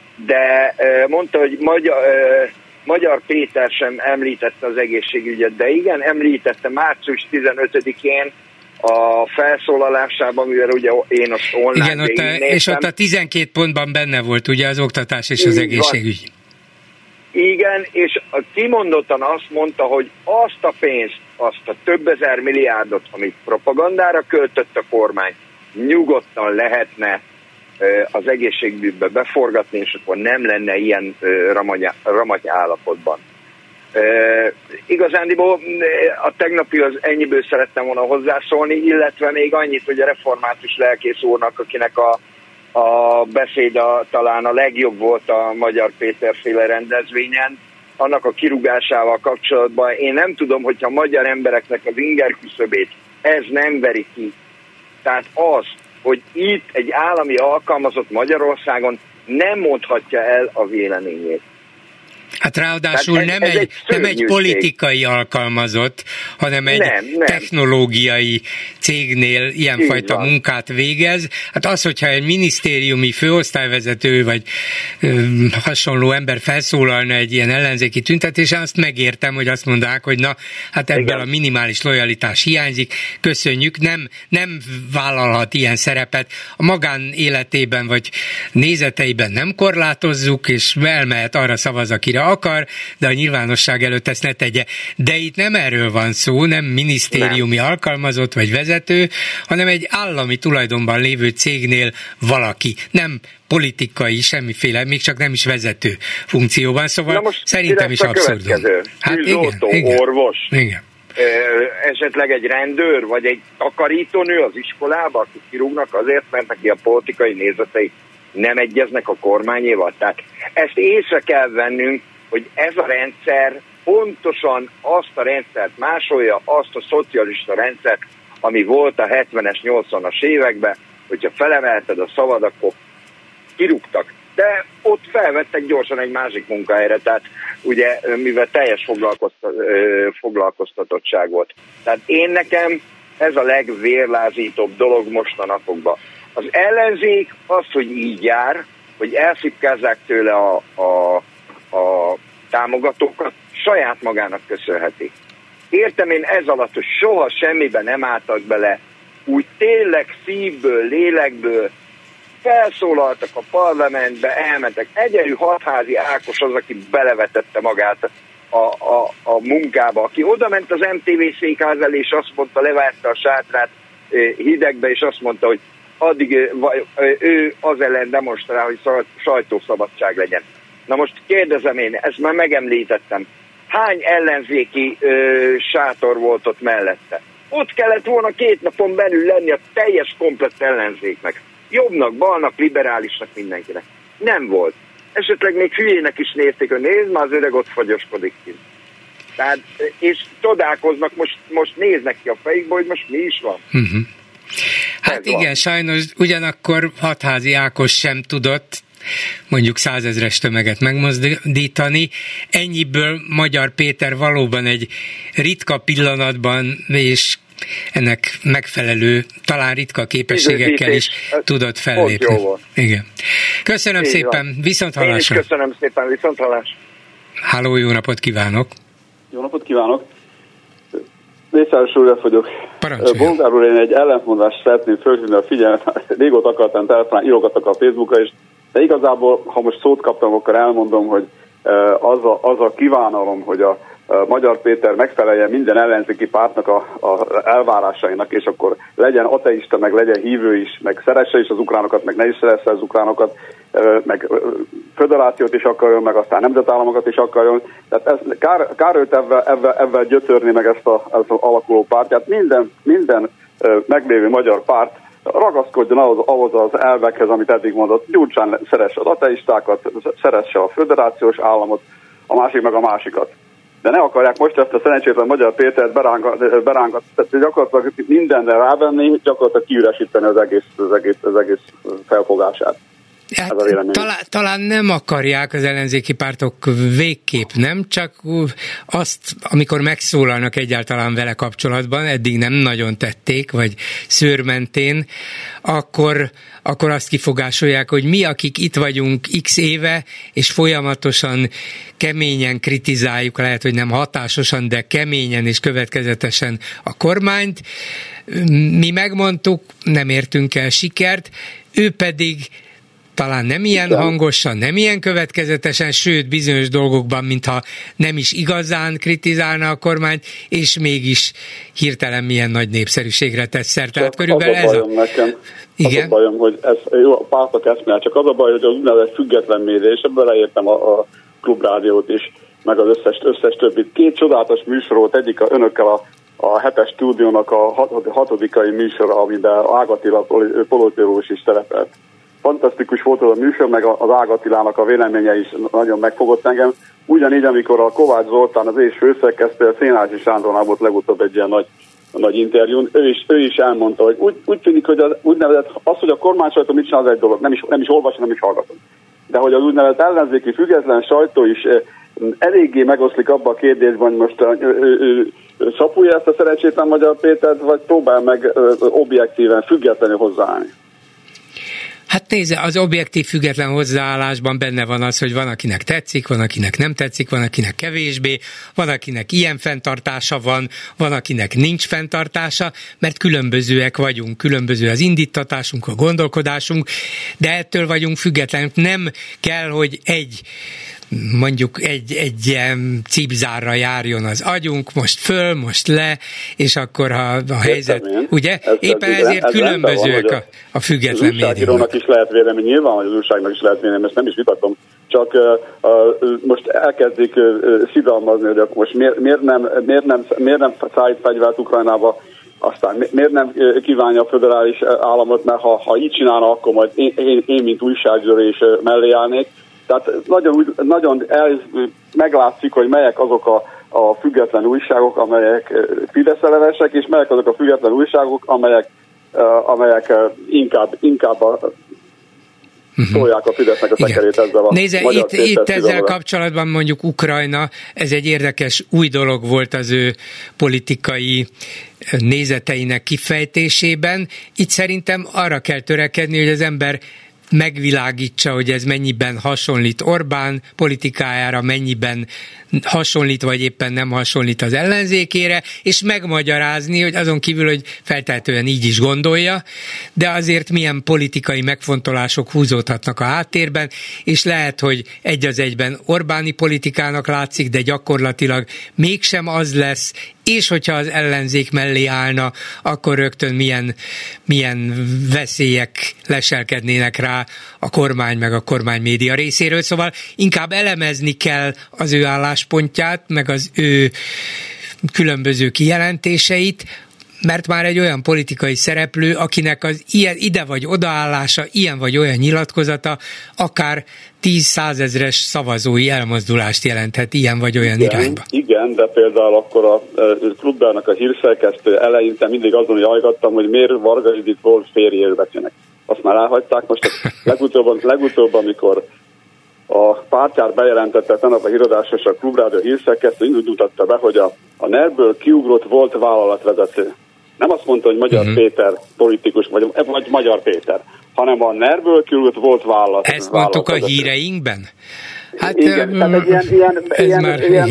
de mondta, hogy Magyar, Magyar Péter sem említette az egészségügyet, de igen, említette március tizenötödikén a felszólalásában, mivel ugye én azt online igen, ott a, és ott a tizenkét pontban benne volt ugye az oktatás és az egészségügy. Igen, és kimondottan azt mondta, hogy azt a pénzt, azt a több ezer milliárdot, amit propagandára költött a kormány, nyugodtan lehetne az egészségügybe beforgatni, és akkor nem lenne ilyen ramagy állapotban. Uh, igazándiból a tegnapi az ennyiből szerettem volna hozzászólni, illetve még annyit, hogy a református lelkész úrnak, akinek a, a beszéd a, talán a legjobb volt a Magyar Péter féle rendezvényen, annak a kirúgásával kapcsolatban én nem tudom, hogyha a magyar embereknek az inger küszöbét ez nem veri ki. Tehát az, hogy itt egy állami alkalmazott Magyarországon nem mondhatja el a véleményét. Hát ráadásul ez, nem, ez egy, egy nem egy politikai alkalmazott, hanem egy nem, nem. technológiai cégnél ilyenfajta munkát végez. Hát az, hogyha egy minisztériumi főosztályvezető vagy ö, hasonló ember felszólalna egy ilyen ellenzéki tüntetésen, azt megértem, hogy azt mondják, hogy na, hát ebből a minimális lojalitás hiányzik, köszönjük, nem, nem vállalhat ilyen szerepet. A magánéletében vagy nézeteiben nem korlátozzuk, és elmehet arra szavaz, akire akar, de a nyilvánosság előtt ezt ne tegye. De itt nem erről van szó, nem minisztériumi nem. alkalmazott vagy vezető, hanem egy állami tulajdonban lévő cégnél valaki. Nem politikai, semmiféle, még csak nem is vezető funkcióban, szóval szerintem is abszurdum. Hát tűzoltó, igen, orvos, igen. esetleg egy rendőr, vagy egy takarítónő az iskolába, akik kirúgnak azért, mert neki a politikai nézetei nem egyeznek a kormányéval. Tehát ezt észre kell vennünk, hogy ez a rendszer pontosan azt a rendszert másolja, azt a szocialista rendszert, ami volt a hetvenes, nyolcvanas években, hogyha felemelted a szavad, akkor kirúgtak. De ott felvettek gyorsan egy másik munkahelyre, tehát ugye mivel teljes foglalkoztatottság volt. Tehát én nekem ez a legvérlázítóbb dolog most a napokban. Az ellenzék az, hogy így jár, hogy elszipkázzák tőle a, a, a támogatókat, saját magának köszönheti. Értem én ez alatt, hogy soha semmiben nem álltak bele, úgy tényleg szívből, lélekből felszólaltak a parlamentbe, elmentek. Egyelű Hatházi Ákos az, aki belevetette magát a, a, a munkába, aki oda ment az em té vé székház elé, és azt mondta, levárta a sátrát hidegbe, és azt mondta, hogy addig ő az ellen demonstrál, hogy sajtószabadság legyen. Na most kérdezem én, ezt már megemlítettem, hány ellenzéki ö, sátor volt ott mellette? Ott kellett volna két napon belül lenni a teljes komplett ellenzéknek. Jobbnak, balnak, liberálisnak, mindenkinek. Nem volt. Esetleg még hülyének is nézték, hogy nézd, már az öreg ott fagyoskodik ki. Tehát, és csodálkoznak, most, most néznek ki a fejükbe, hogy most mi is van. Uh-huh. Hát ez igen, van. Sajnos ugyanakkor Hatházi Ákos sem tudott mondjuk százezres tömeget megmozdítani. Ennyiből Magyar Péter valóban egy ritka pillanatban, és ennek megfelelő, talán ritka képességekkel is tudott fellépni. Igen. Köszönöm Így szépen, van. Viszont hallásra. Én is köszönöm szépen, viszont hallásra. Háló, jó napot kívánok! Jó napot kívánok! Mészáros József vagyok. Parancsoljon. Bolgár úr, én egy ellentmondást szeretném fölhívni a figyelmet. Régóta akartam telefonálni, írogattak a Facebookra is, de igazából, ha most szót kaptam, akkor elmondom, hogy az a, az a kívánalom, hogy a Magyar Péter megfeleljen minden ellenzéki pártnak a, a elvárásainak, és akkor legyen ateista, meg legyen hívő is, meg szeresse is az ukránokat, meg ne is szeresse az ukránokat, meg föderációt is akarjon, meg aztán nemzetállamokat is akarjon. Tehát ez, kár, kár őt ebben, ebben, ebben gyötörni meg ezt, a, ezt az alakuló pártját. Minden, minden meglévő magyar párt ragaszkodjon ahhoz, ahhoz az elvekhez, amit eddig mondott. Gyurcsán szeresse az ateistákat, szeresse a föderációs államot, a másik meg a másikat. De ne akarják most ezt a szerencsétlen Magyar Pétert berángat, berángat tehát gyakorlatilag mindenre rávenni, gyakorlatilag kiüresíteni az egész, az egész, az egész felfogását. Hát, talán, talán nem akarják az ellenzéki pártok végképp, nem? Csak azt, amikor megszólalnak egyáltalán vele kapcsolatban, eddig nem nagyon tették, vagy szőrmentén, akkor, akkor azt kifogásolják, hogy mi, akik itt vagyunk x éve, és folyamatosan keményen kritizáljuk, lehet, hogy nem hatásosan, de keményen és következetesen a kormányt, mi megmondtuk, nem értünk el sikert, ő pedig talán nem ilyen Igen. hangosan, nem ilyen következetesen, sőt bizonyos dolgokban, mintha nem is igazán kritizálna a kormányt, és mégis hirtelen milyen nagy népszerűségre tesz szert. Tehát körülbelül ez a... Nekem. Igen? Az a bajom, hogy ez jó, a pártok eszmél, csak az a baj, hogy az úgynevezett független média, és ebből leértem a, a klubrádiót is. meg az összes, összes többit. Két csodálatos műsor volt, egyik a, önökkel a, a hetes stúdiónak a hat, hatodikai műsora, amiben Ág Attila politológus is szerepelt. Fantasztikus volt az a műsor, meg az Ág Attilának a véleménye is nagyon megfogott engem. Ugyanígy, amikor a Kovács Zoltán, az és főszerkesztő, a Szénási Sándornál volt legutóbb egy ilyen nagy, nagy interjún, ő is, ő is elmondta, hogy úgy, úgy tűnik, hogy az, úgynevezett, az, hogy a kormány sajtó mit csinál, az egy dolog, nem is, nem is olvasom, nem is hallgatom. De hogy az úgynevezett ellenzéki független sajtó is eh, eléggé megoszlik abba a kérdésben, hogy most szapulja ezt a szerencsétlen Magyar Pétert, vagy próbál meg ö, objektíven, függetlenül hozzáállni. Hát nézze, az objektív független hozzáállásban benne van az, hogy van, akinek tetszik, van, akinek nem tetszik, van, akinek kevésbé, van, akinek ilyen fenntartása van, van, akinek nincs fenntartása, mert különbözőek vagyunk, különböző az indítatásunk, a gondolkodásunk, de ettől vagyunk függetlenek. Nem kell, hogy egy mondjuk egy, egy ilyen cipzárra járjon az agyunk, most föl, most le, és akkor ha a helyzet, én. ugye? Ez, Éppen ez, ezért ez különbözőek van, a, a független médiumok. Az újságírónak is lehet vélemény, nyilván, hogy az újságnak is lehet vélemény, ezt nem is vitatom, csak uh, uh, most elkezdik uh, szidalmazni, hogy most miért, miért, nem, miért, nem, miért nem szállít fegyvert Ukrajnába, aztán miért nem kívánja a föderális államot, mert ha, ha így csinálna, akkor majd én, én, én mint újságíró is mellé állnék. Tehát nagyon, nagyon el, meglátszik, hogy melyek azok a, a független újságok, amelyek fideszelevesek, és melyek azok a független újságok, amelyek, amelyek inkább, inkább a, tolják a Fidesznek a szekerét ezzel a Nézze, itt, itt ezzel kapcsolatban mondjuk Ukrajna, ez egy érdekes új dolog volt az ő politikai nézeteinek kifejtésében. Itt szerintem arra kell törekedni, hogy az ember megvilágítsa, hogy ez mennyiben hasonlít Orbán politikájára, mennyiben hasonlít, vagy éppen nem hasonlít az ellenzékére, és megmagyarázni, hogy azon kívül, hogy feltehetően így is gondolja, de azért milyen politikai megfontolások húzódhatnak a háttérben, és lehet, hogy egy az egyben Orbáni politikának látszik, de gyakorlatilag mégsem az lesz, és hogyha az ellenzék mellé állna, akkor rögtön milyen, milyen veszélyek leselkednének rá a kormány meg a kormánymédia részéről. Szóval inkább elemezni kell az ő álláspontját, meg az ő különböző kijelentéseit, mert már egy olyan politikai szereplő, akinek az ilyen, ide vagy odaállása, ilyen vagy olyan nyilatkozata akár tíz-százezres szavazói elmozdulást jelenthet ilyen vagy olyan igen, irányba. Igen, de például akkor a Klubbernak a hírszerkesztő eleinte mindig azon jajgattam, hogy miért Varga Judit volt férjéről beszélnek. Azt már elhagyták, most legutóbb, legutóbb amikor a pártjár bejelentette tegnap a híradásos a Klubrádió hírszerkesztő, úgy mutatta be, hogy a, a NER-ből kiugrott volt vállalatvezető. Nem azt mondta, hogy Magyar uh-huh. Péter politikus, vagy, vagy Magyar Péter, hanem a NER-ből kiugrott volt vállalat. Ezt mondtuk a híreinkben? Hát, igen, um, tehát egy ilyen, ilyen, ilyen, már, ilyen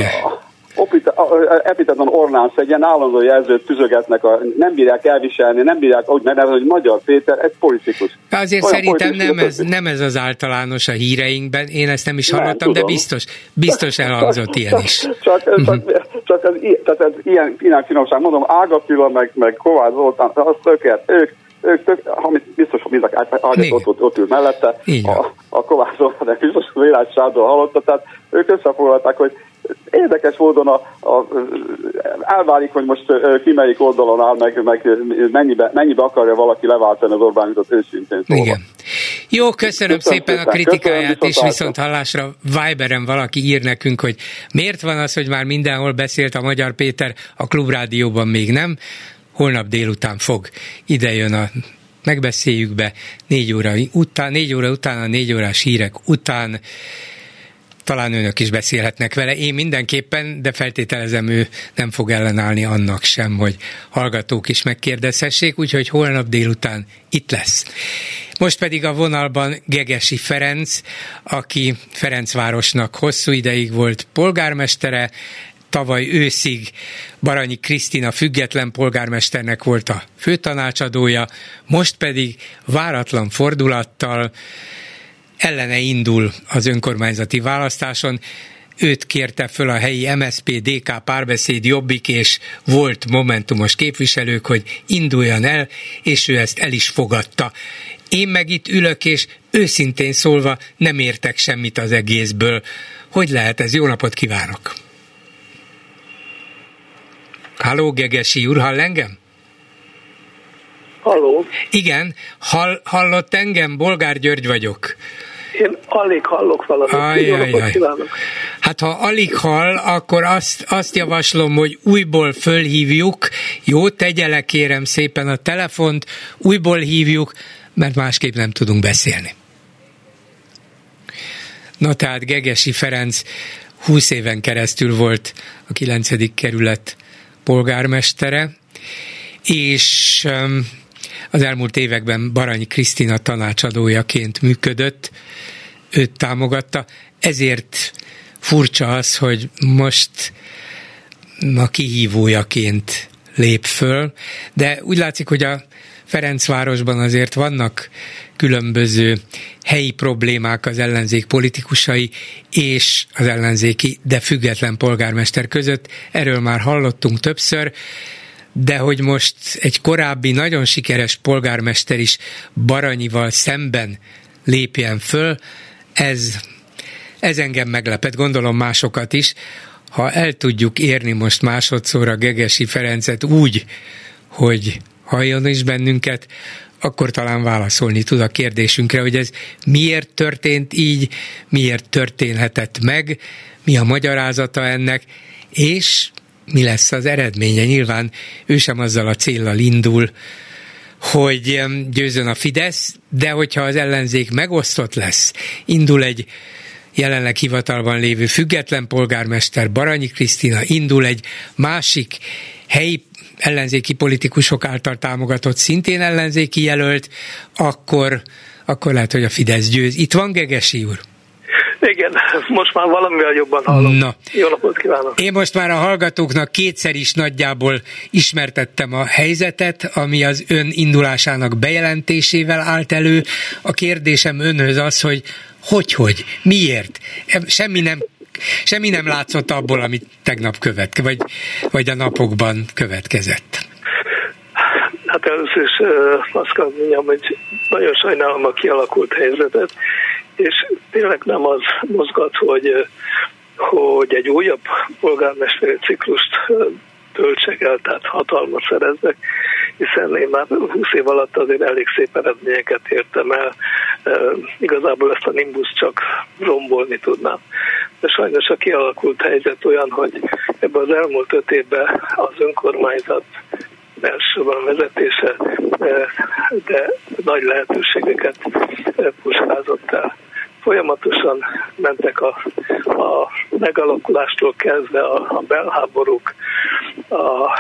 epitetlen ornánsz, egy ilyen állandó jelzőt tüzögetnek, a, nem bírják elviselni, nem bírják úgy megnevezni, hogy Magyar Péter egy politikus. Azért olyan szerintem nem ez, nem ez az általános a híreinkben, én ezt nem is hallottam, nem, de biztos, biztos elhangzott csak, ilyen is. Csak, csak, uh-huh. csak, csak ez, tehát ez ilyen, ilyen finomság, mondom, Ág Attila, meg, meg Kovács Zoltán, az tökélet, ők, ők tök, ha biztos, hogy biztos, hogy ott, ott, ott ül mellette, a, a Kovács Zoltán, de biztos, hogy Élács Sándor hallotta, tehát ők összefoglalták, hogy érdekes módon a, a, elválik, hogy most ki melyik oldalon áll, meg, meg mennyibe, mennyibe akarja valaki leváltani az Orbánitot őszintén szólva. Igen. Jó, köszönöm, köszönöm szépen, szépen a kritikáját, köszönöm, és viszont hallásra Viberen valaki ír nekünk, hogy miért van az, hogy már mindenhol beszélt a Magyar Péter, a Klubrádióban még nem. Holnap délután fog, ide jön a megbeszéljük be, négy óra után, négy óra után, a négy órás hírek után. Talán önök is beszélhetnek vele, én mindenképpen, de feltételezem, ő nem fog ellenállni annak sem, hogy hallgatók is megkérdezhessék, úgyhogy holnap délután itt lesz. Most pedig a vonalban Gegesi Ferenc, aki Ferencvárosnak hosszú ideig volt polgármestere, tavaly őszig Baranyi Krisztina független polgármesternek volt a főtanácsadója, most pedig váratlan fordulattal ellene indul az önkormányzati választáson. őt kérte föl a helyi em es zé pé, dé ká, Párbeszéd, Jobbik és volt momentumos képviselők, hogy induljon el, és ő ezt el is fogadta. Én meg itt ülök, és őszintén szólva nem értek semmit az egészből. Hogy lehet ez? Jó napot kívánok! Halló, Gegesi úr, hall engem? Halló. Igen, hall, hallott engem? Bolgár György vagyok. Én alig hallok valamit. Ajajaj. Hát ha alig hall, akkor azt, azt javaslom, hogy újból fölhívjuk. Jó, tegye le kérem szépen a telefont, újból hívjuk, mert másképp nem tudunk beszélni. Na tehát Gegesi Ferenc húsz éven keresztül volt a kilencedik kerület polgármestere, és az elmúlt években Baranyi Krisztina tanácsadójaként működött, őt támogatta, ezért furcsa az, hogy most a kihívójaként lép föl, de úgy látszik, hogy a Ferencvárosban azért vannak különböző helyi problémák az ellenzék politikusai és az ellenzéki, de független polgármester között. Erről már hallottunk többször, de hogy most egy korábbi nagyon sikeres polgármester is Baranyival szemben lépjen föl, ez, ez engem meglepett, gondolom másokat is. Ha el tudjuk érni most másodszorra Gegesi Ferencet úgy, hogy halljon is bennünket, akkor talán válaszolni tud a kérdésünkre, hogy ez miért történt így, miért történhetett meg, mi a magyarázata ennek, és mi lesz az eredménye. Nyilván ő sem azzal a céllal indul, hogy győzön a Fidesz, de hogyha az ellenzék megosztott lesz, indul egy jelenleg hivatalban lévő független polgármester, Baranyi Krisztina, indul egy másik helyi ellenzéki politikusok által támogatott, szintén ellenzéki jelölt, akkor, akkor lehet, hogy a Fidesz győz. Itt van Gegesi úr? Igen, most már valamivel jobban hallom. Na. Jó napot kívánok! Én most már a hallgatóknak kétszer is nagyjából ismertettem a helyzetet, ami az ön indulásának bejelentésével állt elő. A kérdésem önhöz az, hogy hogy-hogy, miért? Semmi nem Semmi nem látszott abból, amit tegnap követ, vagy, vagy a napokban következett. Hát először is uh, azt kell mondjam, hogy nagyon sajnálom a kialakult helyzetet, és tényleg nem az mozgat, hogy, hogy egy újabb polgármesteri ciklust töltsek el, tehát hatalmat szereznek, hiszen én már húsz év alatt azért elég szép eredményeket értem el. E, igazából ezt a nimbus csak rombolni tudnám. De sajnos a kialakult helyzet olyan, hogy ebben az elmúlt öt évben az önkormányzat elsőben vezetése, de nagy lehetőségeket puskázott el. Folyamatosan mentek a, a megalakulástól kezdve a, a belháborúk, a,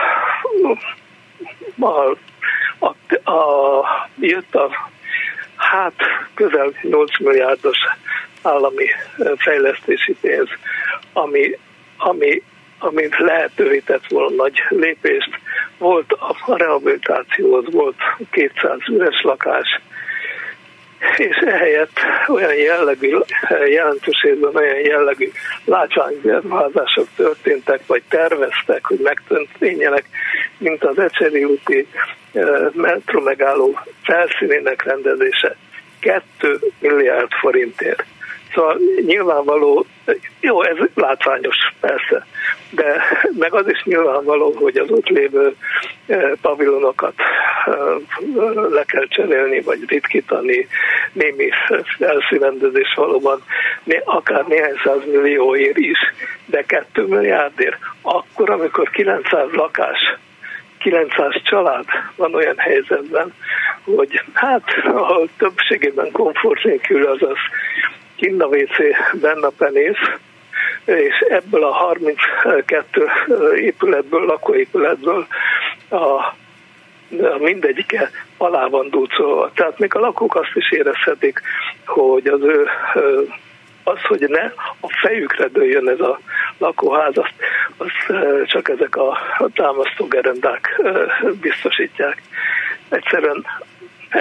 a, a, a, jött a hát közel nyolc milliárdos állami fejlesztési pénz, ami, ami, ami lehetővé tett volna nagy lépést. Volt a rehabilitációhoz, volt kétszáz üres lakás, és ehelyett olyan jellegű, jelentős évben olyan jellegű látványberuházások történtek, vagy terveztek, hogy megtörténjenek, mint az Ecseri úti metró megálló felszínének rendezése kettő milliárd forintért. Szóval nyilvánvaló, jó, ez látványos persze, de meg az is nyilvánvaló, hogy az ott lévő pavilonokat le kell cserélni, vagy ritkítani, némi felszínrendezés valóban, akár néhány száz millióért is, de kettő milliárdért. Akkor, amikor kilencszáz lakás, kilencszáz család van olyan helyzetben, hogy hát a többségében komfort nélkül, azaz kinn a vé cé, benne a penész, és ebből a harminckettő épületből, lakóépületből a, a mindegyike alá van dúcolva. Tehát még a lakók azt is érezhetik, hogy az ő az, hogy ne a fejükre dőljön ez a lakóház, azt, azt csak ezek a támasztógerendák biztosítják. Egyszerűen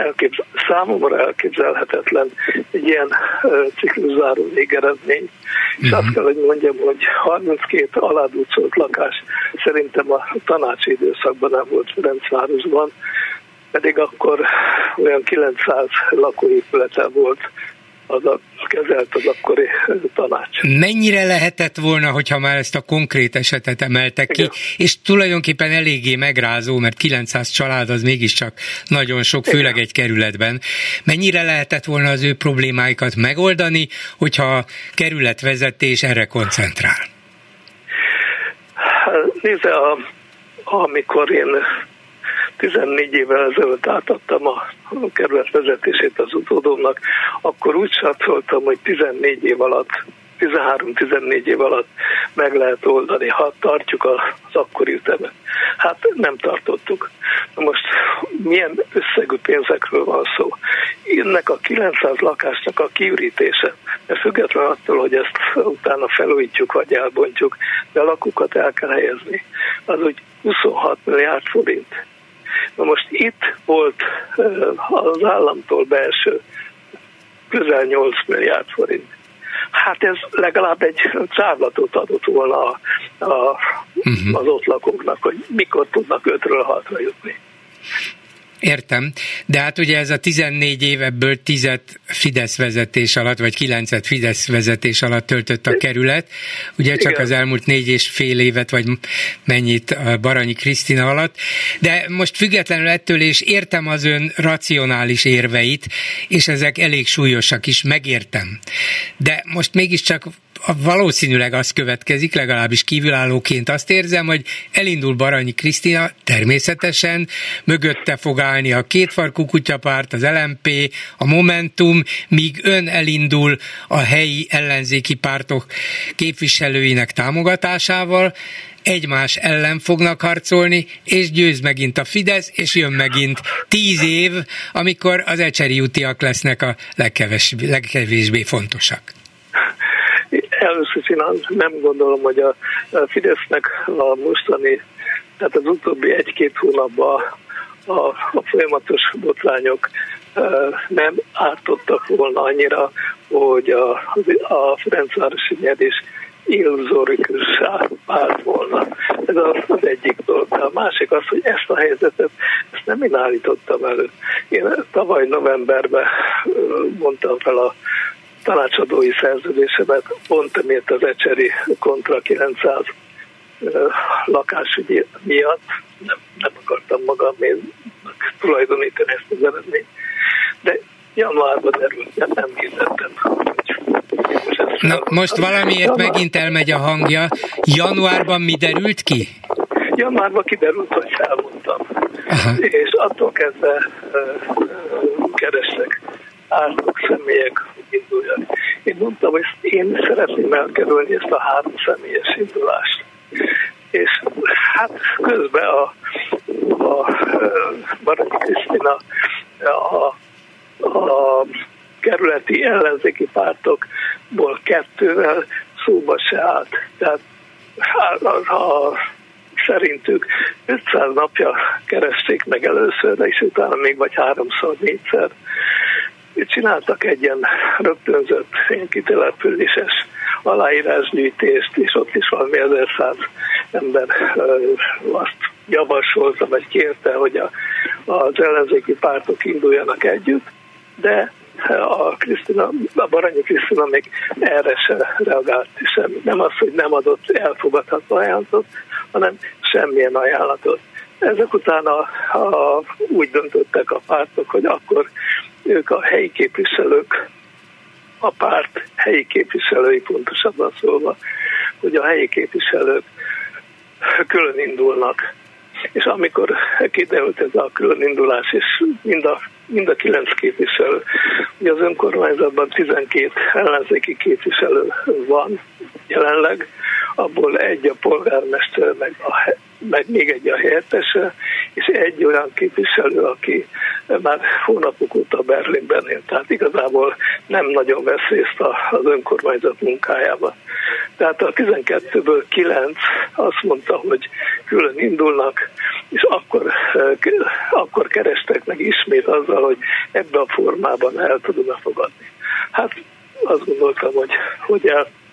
elképzel, számomra elképzelhetetlen egy ilyen cikluszáró végeredmény, És uh-huh. azt kell, hogy mondjam, hogy harminckét aládúcolt lakás szerintem a tanácsi időszakban nem volt Ferencvárosban, pedig akkor olyan kilencszáz lakóépülete volt, az a, kezelt az akkori tanács. Mennyire lehetett volna, hogyha már ezt a konkrét esetet emeltek ki, igen. és tulajdonképpen eléggé megrázó, mert kilencszáz család az mégiscsak nagyon sok, főleg igen. egy kerületben. Mennyire lehetett volna az ő problémáikat megoldani, hogyha a kerületvezetés erre koncentrál? Nézze, a, amikor én tizennégy évvel ezelőtt átadtam a kerület vezetését az utódomnak, akkor úgy satszoltam, hogy tizennégy év alatt, tizenhárom-tizennégy év alatt meg lehet oldani, ha tartjuk az akkori ütemet. Hát nem tartottuk. Most milyen összegű pénzekről van szó? Ennek a kilencszáz lakásnak a kiürítése, mert független attól, hogy ezt utána felújítjuk vagy elbontjuk, de a lakókat el kell helyezni, az úgy huszonhat milliárd forint. Na most itt volt az államtól belső közel nyolc milliárd forint. Hát ez legalább egy távlatot adott volna a, a, uh-huh. az ott lakóknak, hogy mikor tudnak ötről hatra jutni. Értem, de hát ugye ez a tizennégy év, ebből tízet Fidesz vezetés alatt, vagy kilencet Fidesz vezetés alatt töltött a kerület, ugye csak igen. az elmúlt négy és fél évet, vagy mennyit Baranyi Krisztina alatt, de most függetlenül ettől és értem az ön racionális érveit, és ezek elég súlyosak is, megértem. De most mégiscsak valószínűleg az következik, legalábbis kívülállóként azt érzem, hogy elindul Baranyi Krisztina, természetesen, mögötte fog állni a kétfarkú kutyapárt, az el em pé, a Momentum, míg ön elindul a helyi ellenzéki pártok képviselőinek támogatásával, egymás ellen fognak harcolni, és győz megint a Fidesz, és jön megint tíz év, amikor az ecseri útiak lesznek a legkevésbé, legkevésbé fontosak. Először én nem gondolom, hogy a Fidesznek a mostani, tehát az utóbbi egy-két hónapban a, a folyamatos botrányok nem ártottak volna annyira, hogy a, a Ferencvárosi nyerés illuzórikussá vált volna. Ez az, az egyik dolog. De a másik az, hogy ezt a helyzetet, ezt nem én állítottam elő. Én tavaly novemberben mondtam fel a tanácsadói szerződésemet, pont emiatt az ecseri kontra kilencszáz lakásügy miatt nem, nem akartam magamért tulajdonítani ezt az eredményt. De januárban derült, nem, nem hirdettem. Na, most valamiért január... megint elmegy a hangja. Januárban mi derült ki? Januárban kiderült, hogy felmondtam. Aha. És attól kezdve uh, uh, keresek ártok személyek induljanak. Én mondtam, hogy én szeretném elkerülni ezt a három személyes indulást. És hát közben a, a, a Baranyi Krisztina a, a kerületi ellenzéki pártokból kettővel szóba se állt. Tehát a, a, szerintük ötszáz napja keresték meg először, de és utána még vagy háromszor, négyszer. Csináltak egy ilyen rögtönzött kitelepüléses aláírásgyűjtést, és ott is valami ezerszáz ember azt javasolta, vagy kérte, hogy a, az ellenzéki pártok induljanak együtt, de a, Krisztina, a Baranyi Krisztina még erre se reagált semmi. Nem az, hogy nem adott elfogadható ajánlatot, hanem semmilyen ajánlatot. Ezek után a, a, úgy döntöttek a pártok, hogy akkor ők a helyi képviselők, a párt helyi képviselői pontosabban szólva, hogy a helyi képviselők külön indulnak. És amikor kiderült ez a különindulás, és mind a, mind a kilenc képviselő, ugye az önkormányzatban tizenkét ellenzéki képviselő van jelenleg, abból egy a polgármester, meg, a, meg még egy a helyettese, és egy olyan képviselő, aki már hónapok óta Berlinben él, tehát igazából nem nagyon vesz részt az önkormányzat munkájában. Tehát a tizenkettőből kilenc azt mondta, hogy külön indulnak, és akkor, akkor kerestek meg ismét azzal, hogy ebben a formában el tudom fogadni. Hát azt gondoltam, hogy, hogy el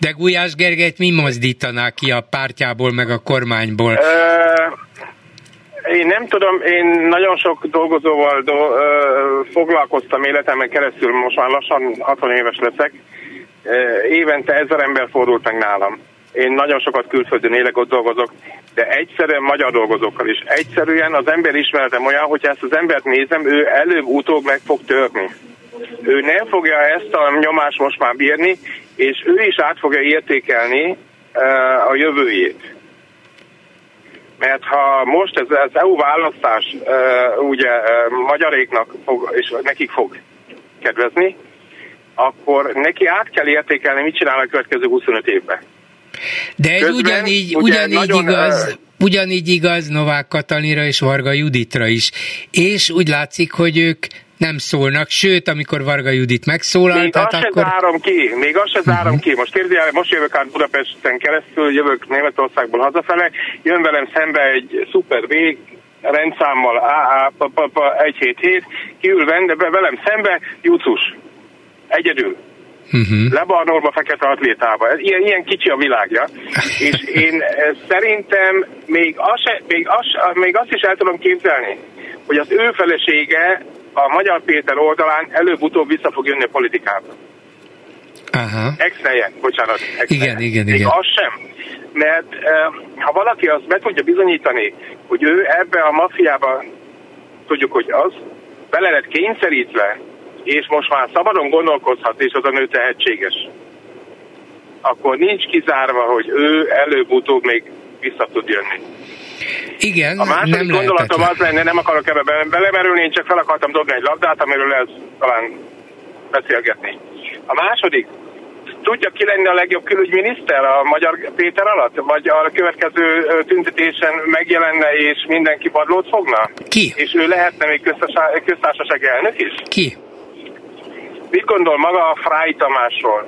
De Gulyás Gergelyt mi mozdítaná ki a pártjából, meg a kormányból? Uh, én nem tudom, én nagyon sok dolgozóval do, uh, foglalkoztam életemben keresztül, most már lassan hatvan éves leszek. Uh, évente ezer ember fordult meg nálam. Én nagyon sokat külföldön élek, ott dolgozok, de egyszerűen magyar dolgozókkal is. Egyszerűen az ember ismeretem olyan, hogyha ezt az embert nézem, ő előbb-utóbb meg fog törni. Ő nem fogja ezt a nyomást most már bírni, és ő is át fogja értékelni uh, a jövőjét. Mert ha most ez az é u választás uh, ugye uh, magyaréknak fog, és nekik fog kedvezni, akkor neki át kell értékelni, mit csinál a következő huszonöt évben. De ez Közben, ugyanígy, ugyanígy, nagyon, igaz, ugyanígy igaz Novák Katalinra és Varga Juditra is. És úgy látszik, hogy ők nem szólnak, sőt, amikor Varga Judit megszólalt, még hát azt akkor... se zárom ki, még azt se uh-huh. zárom ki. Most kérdőjel, most jövök át Budapesten keresztül, jövök Németországból hazafele, jön velem szembe egy szuper vég, rendszámmal á á egy hét hét, kiül velem szembe, Jucus, egyedül. Uh-huh. Lebarnolva, fekete atlétába. Ilyen, ilyen kicsi a világja. És én szerintem még azt, se, még, azt, még azt is el tudom képzelni, hogy az ő felesége a Magyar Péter oldalán előbb-utóbb vissza fog jönni a politikába. Aha. Ex-helyen, bocsánat. Ex-helyen. Igen, igen, még igen. az sem. Mert ha valaki azt be tudja bizonyítani, hogy ő ebbe a maffiába, tudjuk, hogy az, bele lett kényszerítve, és most már szabadon gondolkozhat, és az a nő tehetséges, akkor nincs kizárva, hogy ő előbb-utóbb még vissza tud jönni. Igen, a második gondolatom az lenne, nem akarok ebbe belemerülni, én csak fel akartam dobni egy labdát, amiről lesz talán beszélgetni. A második, tudja, ki lenne a legjobb külügyminiszter a Magyar Péter alatt? Vagy a következő tüntetésen megjelenne, és mindenki padlót fogna? Ki? És ő lehetne még köztársaság elnök is? Ki? Mit gondol maga a Frey Tamásról?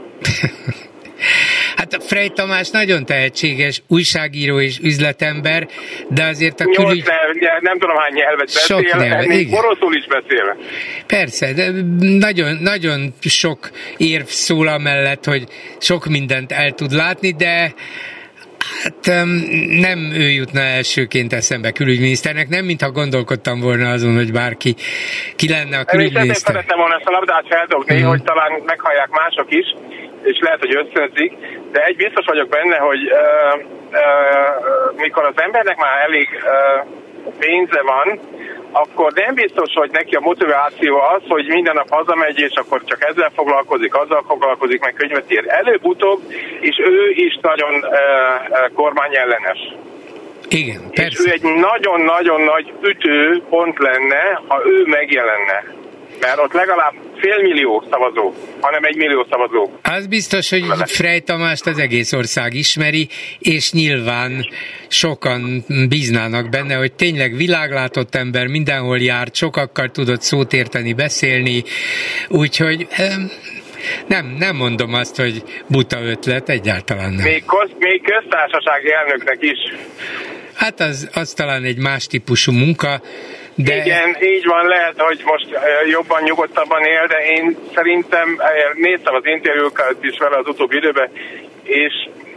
Hát a Frey Tamás nagyon tehetséges újságíró és üzletember, de azért a külügy... Nyelv, nem tudom hány nyelvet beszél, még oroszul is beszél. Persze, de nagyon, nagyon sok érv szól amellett, hogy sok mindent el tud látni, de hát nem ő jutna elsőként eszembe külügyminiszternek, nem mintha gondolkodtam volna azon, hogy bárki ki lenne a külügyminiszter. Én szerettem volna ezt a labdát feldobni, uh-huh. hogy talán meghallják mások is, és lehet, hogy összönzik, de egy biztos vagyok benne, hogy uh, uh, mikor az embernek már elég uh, pénze van, akkor nem biztos, hogy neki a motiváció az, hogy minden nap hazamegy, és akkor csak ezzel foglalkozik, azzal foglalkozik, meg könyvet ír előbb-utóbb, és ő is nagyon uh, uh, kormányellenes. Igen, persze. És ő egy nagyon-nagyon nagy ütőpont lenne, ha ő megjelenne. Mert ott legalább félmillió szavazó, hanem egy millió szavazó. Az biztos, hogy Frey Tamást az egész ország ismeri, és nyilván sokan bíznának benne, hogy tényleg világlátott ember, mindenhol járt, sokakkal tudott szót érteni, beszélni, úgyhogy nem, nem mondom azt, hogy buta ötlet, egyáltalán nem. Még, még köztársasági elnöknek is. Hát az, az talán egy más típusú munka, de... Igen, így van, lehet, hogy most jobban, nyugodtabban él, de én szerintem néztem az interjúkat is vele az utóbbi időben, és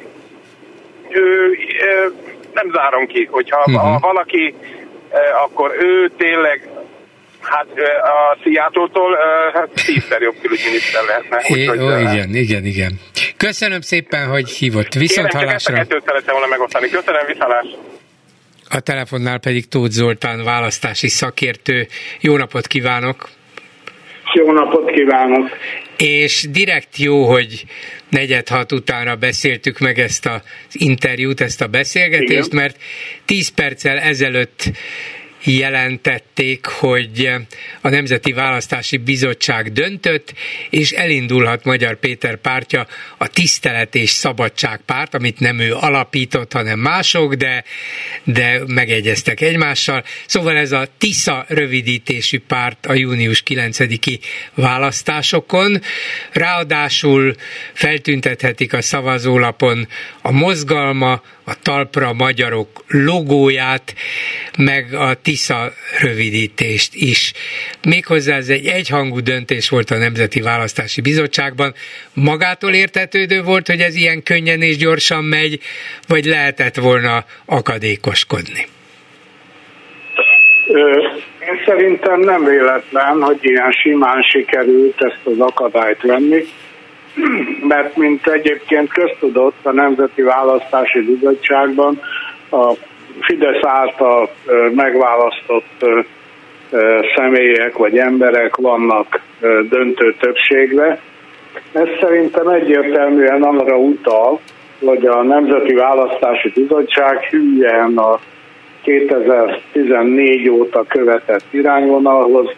ő, nem zárom ki, hogyha uh-huh. ha valaki, akkor ő tényleg hát a Szijjártótól hát tízszer jobb külügyminiszter lehetne. É, ó, igen, igen, igen. Köszönöm szépen, hogy hívott. Viszont Kérem, hallásra. Kérem, csak ezt a kettőt szerettem volna megosztani. Köszönöm, viszontlátásra. A telefonnál pedig Tóth Zoltán választási szakértő. Jó napot kívánok! Jó napot kívánok! És direkt jó, hogy negyed hat utánra beszéltük meg ezt az interjút, ezt a beszélgetést, igen. Mert tíz perccel ezelőtt jelentették, hogy a Nemzeti Választási Bizottság döntött, és elindulhat Magyar Péter pártja, a Tisztelet és Szabadság párt, amit nem ő alapított, hanem mások, de, de megegyeztek egymással. Szóval ez a TISZA rövidítésű párt a június kilencediki választásokon. Ráadásul feltüntethetik a szavazólapon a mozgalma, a Talpra Magyarok logóját, meg a Tisza rövidítést is. Méghozzá ez egy egyhangú döntés volt a Nemzeti Választási Bizottságban. Magától értetődő volt, hogy ez ilyen könnyen és gyorsan megy, vagy lehetett volna akadékoskodni? Én szerintem nem véletlen, hogy ilyen simán sikerült ezt az akadályt venni, mert mint egyébként köztudott a Nemzeti Választási Bizottságban a Fidesz által megválasztott személyek vagy emberek vannak döntő többségbe. Ez szerintem egyértelműen arra utal, hogy a Nemzeti Választási Bizottság hülyen a kétezer-tizennégy óta követett irányvonalhoz,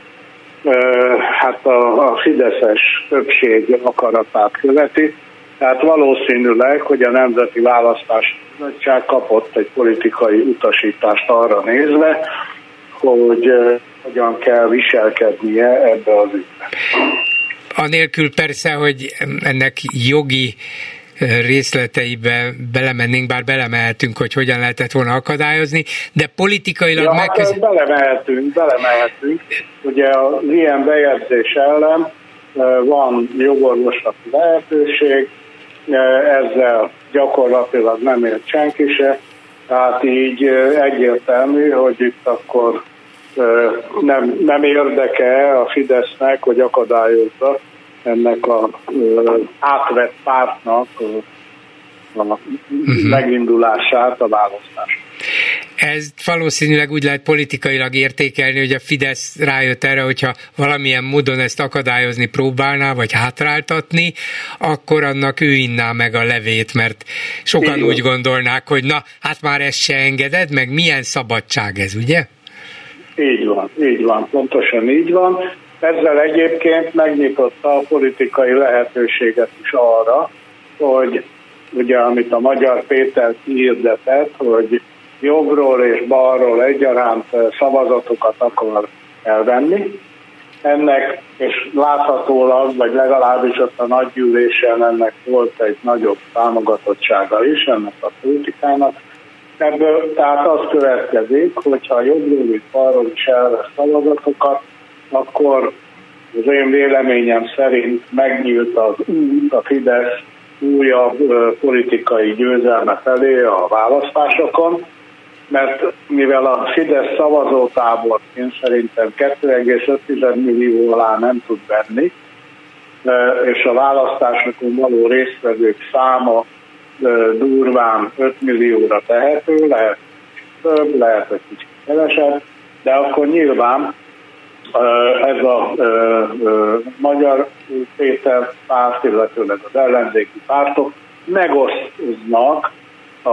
hát a, a fideszes többség akaratát követi. Tehát valószínűleg, hogy a Nemzeti Választási Bizottság kapott egy politikai utasítást arra nézve, hogy hogyan kell viselkednie ebbe az ügybe. Anélkül persze, hogy ennek jogi részleteibe belemennénk, bár belemehetünk, hogy hogyan lehetett volna akadályozni, de politikailag ja, megköz... hát belemehetünk, belemehetünk. Ugye az ilyen bejegyzés ellen van jogorvoslati lehetőség, ezzel gyakorlatilag nem ért senki se, tehát így egyértelmű, hogy itt akkor nem, nem érdeke a Fidesznek, hogy akadályozza ennek a átvett pártnak a uh-huh. megindulását a választás. Ez valószínűleg úgy lehet politikailag értékelni, hogy a Fidesz rájött erre, hogyha valamilyen módon ezt akadályozni próbálná, vagy hátráltatni, akkor annak ő inná meg a levét, mert sokan úgy gondolnák, hogy na, hát már ezt se engeded, meg milyen szabadság ez, ugye? Így van, így van, pontosan így van. Ezzel egyébként megnyitotta a politikai lehetőséget is arra, hogy ugye amit a Magyar Péter kihirdetett, hogy jobbról és balról egyaránt szavazatokat akar elvenni. Ennek, és láthatólag, vagy legalábbis ott a nagygyűlésen ennek volt egy nagyobb támogatottsága is ennek a politikának. Ebből tehát az következik, hogyha jobbról és balról is elvesz szavazatokat, akkor az én véleményem szerint megnyílt az út a Fidesz újabb politikai győzelme felé a választásokon, mert mivel a Fidesz szavazótábor én szerintem kettő egész öt millió alá nem tud venni, és a választásokon való résztvevők száma durván öt millióra tehető, lehet több, lehet egy kicsit kevesebb, de akkor nyilván ez a Magyar Péter párt, illetőleg az ellenzéki pártok megosztoznak a,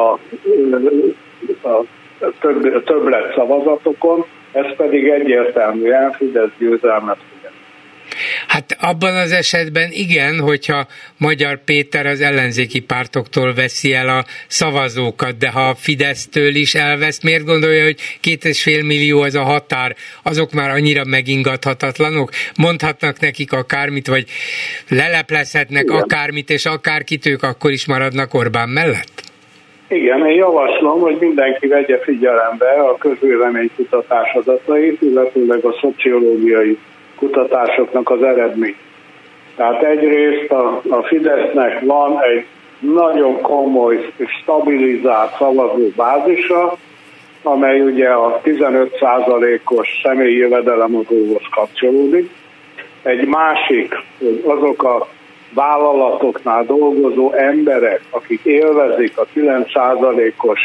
a több, többlet szavazatokon, ez pedig egyértelműen Fidesz győzelmet fog. Hát abban az esetben igen, hogyha Magyar Péter az ellenzéki pártoktól veszi el a szavazókat, de ha a Fidesztől is elvesz, miért gondolja, hogy két és fél millió az a határ, azok már annyira megingathatatlanok? Mondhatnak nekik akármit, vagy leleplezhetnek igen. akármit, és akárkit, ők akkor is maradnak Orbán mellett? Igen, én javaslom, hogy mindenki vegye figyelembe a közvéleménykutatás adatait, illetőleg a szociológiai kutatásoknak az eredmény. Tehát egyrészt a, a Fidesznek van egy nagyon komoly és stabilizált szavazó bázisa, amely ugye a tizenöt százalékos személyi jövedelemadóhoz kapcsolódik. Egy másik, azok a vállalatoknál dolgozó emberek, akik élvezik a kilenc százalékos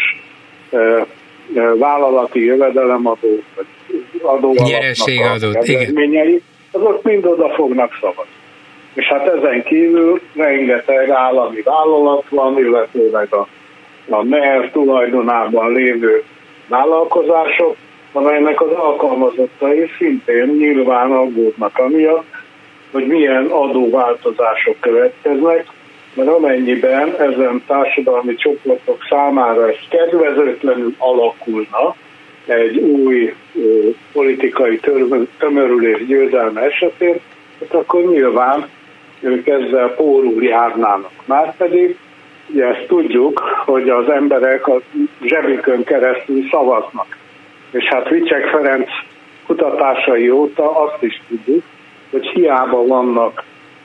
vállalati jövedelemadót, vagy adóalapnak a kedvezményei, azok mind oda fognak szavazni. És hát ezen kívül rengeteg állami vállalat van, illetőleg a, a NER tulajdonában lévő vállalkozások, amelynek az alkalmazottai szintén nyilván aggódnak amiatt, hogy milyen adóváltozások következnek, mert amennyiben ezen társadalmi csoportok számára ez kedvezőtlenül alakulna egy új ö, politikai tömörülés győzelme esetén, hát akkor nyilván ők ezzel pórul járnának. Márpedig ugye ezt tudjuk, hogy az emberek a zsebükön keresztül szavaznak. És hát Vicsek Ferenc kutatásai óta azt is tudjuk, hogy hiába vannak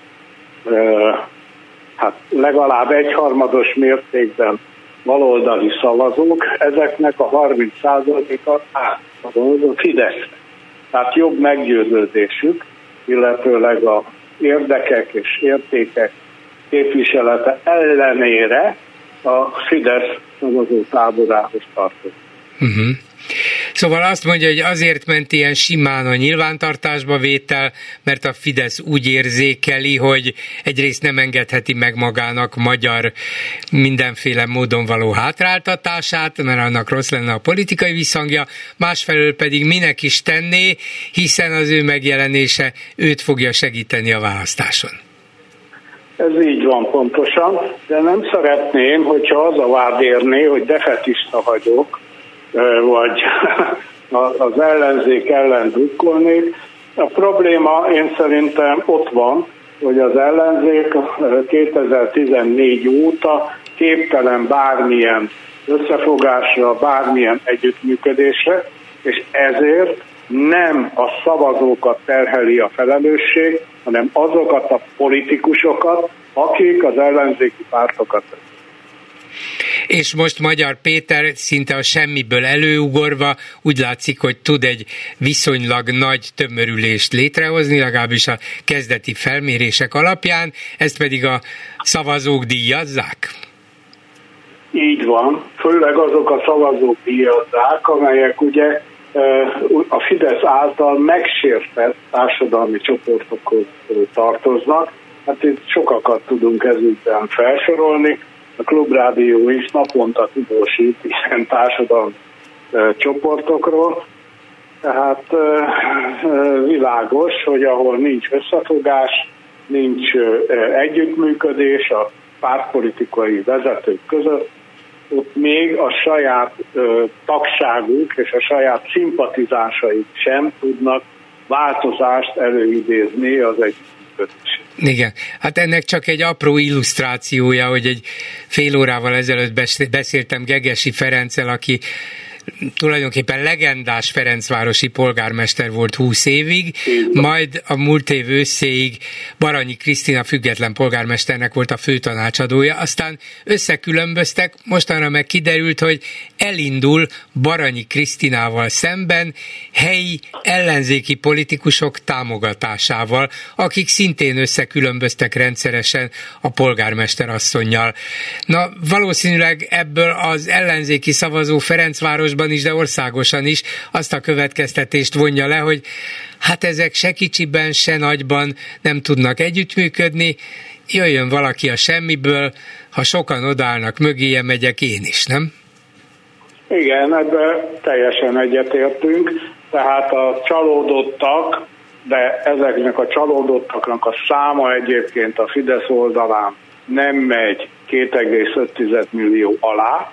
hát legalább egyharmados mértékben baloldali szavazók, ezeknek a harminc százaléka átszavaz a Fidesz. Tehát jobb meggyőződésük, illetőleg a érdekek és értékek képviselete ellenére a Fidesz szavazó táborához tartozik. Uh-huh. Szóval azt mondja, hogy azért ment ilyen simán a nyilvántartásba vétel, mert a Fidesz úgy érzékeli, hogy egyrészt nem engedheti meg magának magyar mindenféle módon való hátráltatását, mert annak rossz lenne a politikai visszhangja, másfelől pedig minek is tenné, hiszen az ő megjelenése őt fogja segíteni a választáson. Ez így van pontosan, de nem szeretném, hogyha az a vád érné, hogy defetista vagyok, vagy az ellenzék ellen drukkolnék. A probléma én szerintem ott van, hogy az ellenzék kétezer-tizennégy óta képtelen bármilyen összefogásra, bármilyen együttműködésre, és ezért nem a szavazókat terheli a felelősség, hanem azokat a politikusokat, akik az ellenzéki pártokat. És most Magyar Péter szinte a semmiből előugorva úgy látszik, hogy tud egy viszonylag nagy tömörülést létrehozni, legalábbis a kezdeti felmérések alapján, ezt pedig a szavazók díjazzák? Így van, főleg azok a szavazók díjazzák, amelyek ugye a Fidesz által megsértett társadalmi csoportokhoz tartoznak. Hát itt sokakat tudunk ezügyben felsorolni. A Klubrádió is naponta tudósít ilyen társadalmi csoportokról. Tehát világos, hogy ahol nincs összefogás, nincs együttműködés a pártpolitikai vezetők között, ott még a saját ö, tagságuk és a saját szimpatizásaik sem tudnak változást előidézni az együttműködését. Igen, hát ennek csak egy apró illusztrációja, hogy egy fél órával ezelőtt beszéltem Gegesi Ferenccel, aki tulajdonképpen legendás ferencvárosi polgármester volt húsz évig, majd a múlt év őszéig Baranyi Krisztina független polgármesternek volt a főtanácsadója, aztán összekülönböztek, mostanra meg kiderült, hogy elindul Baranyi Krisztinával szemben helyi ellenzéki politikusok támogatásával, akik szintén összekülönböztek rendszeresen a polgármester asszonnyal. Na, valószínűleg ebből az ellenzéki szavazó Ferencváros is, de országosan is azt a következtetést vonja le, hogy hát ezek se kicsiben, se nagyban nem tudnak együttműködni, jöjjön valaki a semmiből, ha sokan odaállnak mögéje, megyek én is, nem? Igen, ebben teljesen egyetértünk, tehát a csalódottak, de ezeknek a csalódottaknak a száma egyébként a Fidesz oldalán nem megy két egész öt millió alá.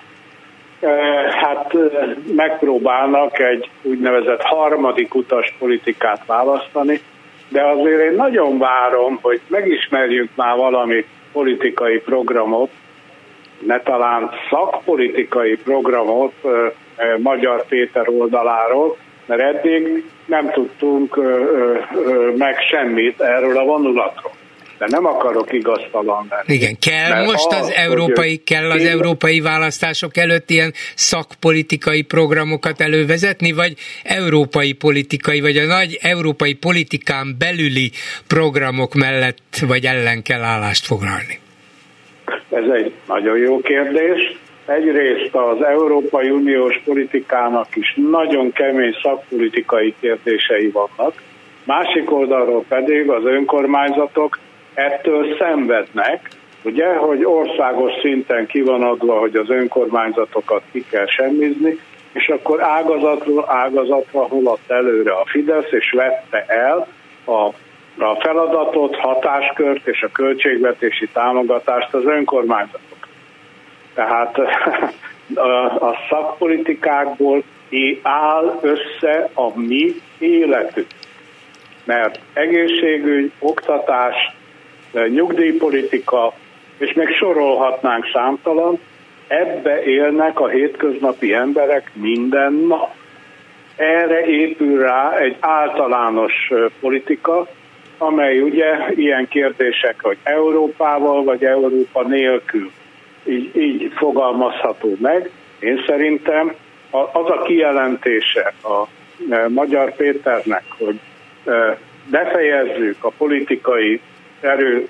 Hát megpróbálnak egy úgynevezett harmadik utas politikát választani, de azért én nagyon várom, hogy megismerjünk már valami politikai programot, ne talán szakpolitikai programot Magyar Péter oldaláról, mert eddig nem tudtunk meg semmit erről a vonulatról. De nem akarok igaztalan lenni. Igen, kell most az, az európai, kell az európai választások előtt ilyen szakpolitikai programokat elővezetni, vagy európai politikai, vagy a nagy európai politikán belüli programok mellett, vagy ellen kell állást foglalni? Ez egy nagyon jó kérdés. Egyrészt az Európai Uniós politikának is nagyon kemény szakpolitikai kérdései vannak, másik oldalról pedig az önkormányzatok ettől szenvednek, ugye, hogy országos szinten ki van adva, hogy az önkormányzatokat ki kell semmizni, és akkor ágazatról ágazatra holadt előre a Fidesz, és vette el a, a feladatot, hatáskört és a költségvetési támogatást az önkormányzatok. Tehát a, a szakpolitikákból áll össze a mi életünk. Mert egészségügy, oktatás, nyugdíjpolitika, és még sorolhatnánk számtalan, ebbe élnek a hétköznapi emberek minden nap. Erre épül rá egy általános politika, amely ugye ilyen kérdések, hogy Európával vagy Európa nélkül így, így fogalmazható meg. Én szerintem az a kijelentése a Magyar Péternek, hogy befejezzük a politikai erő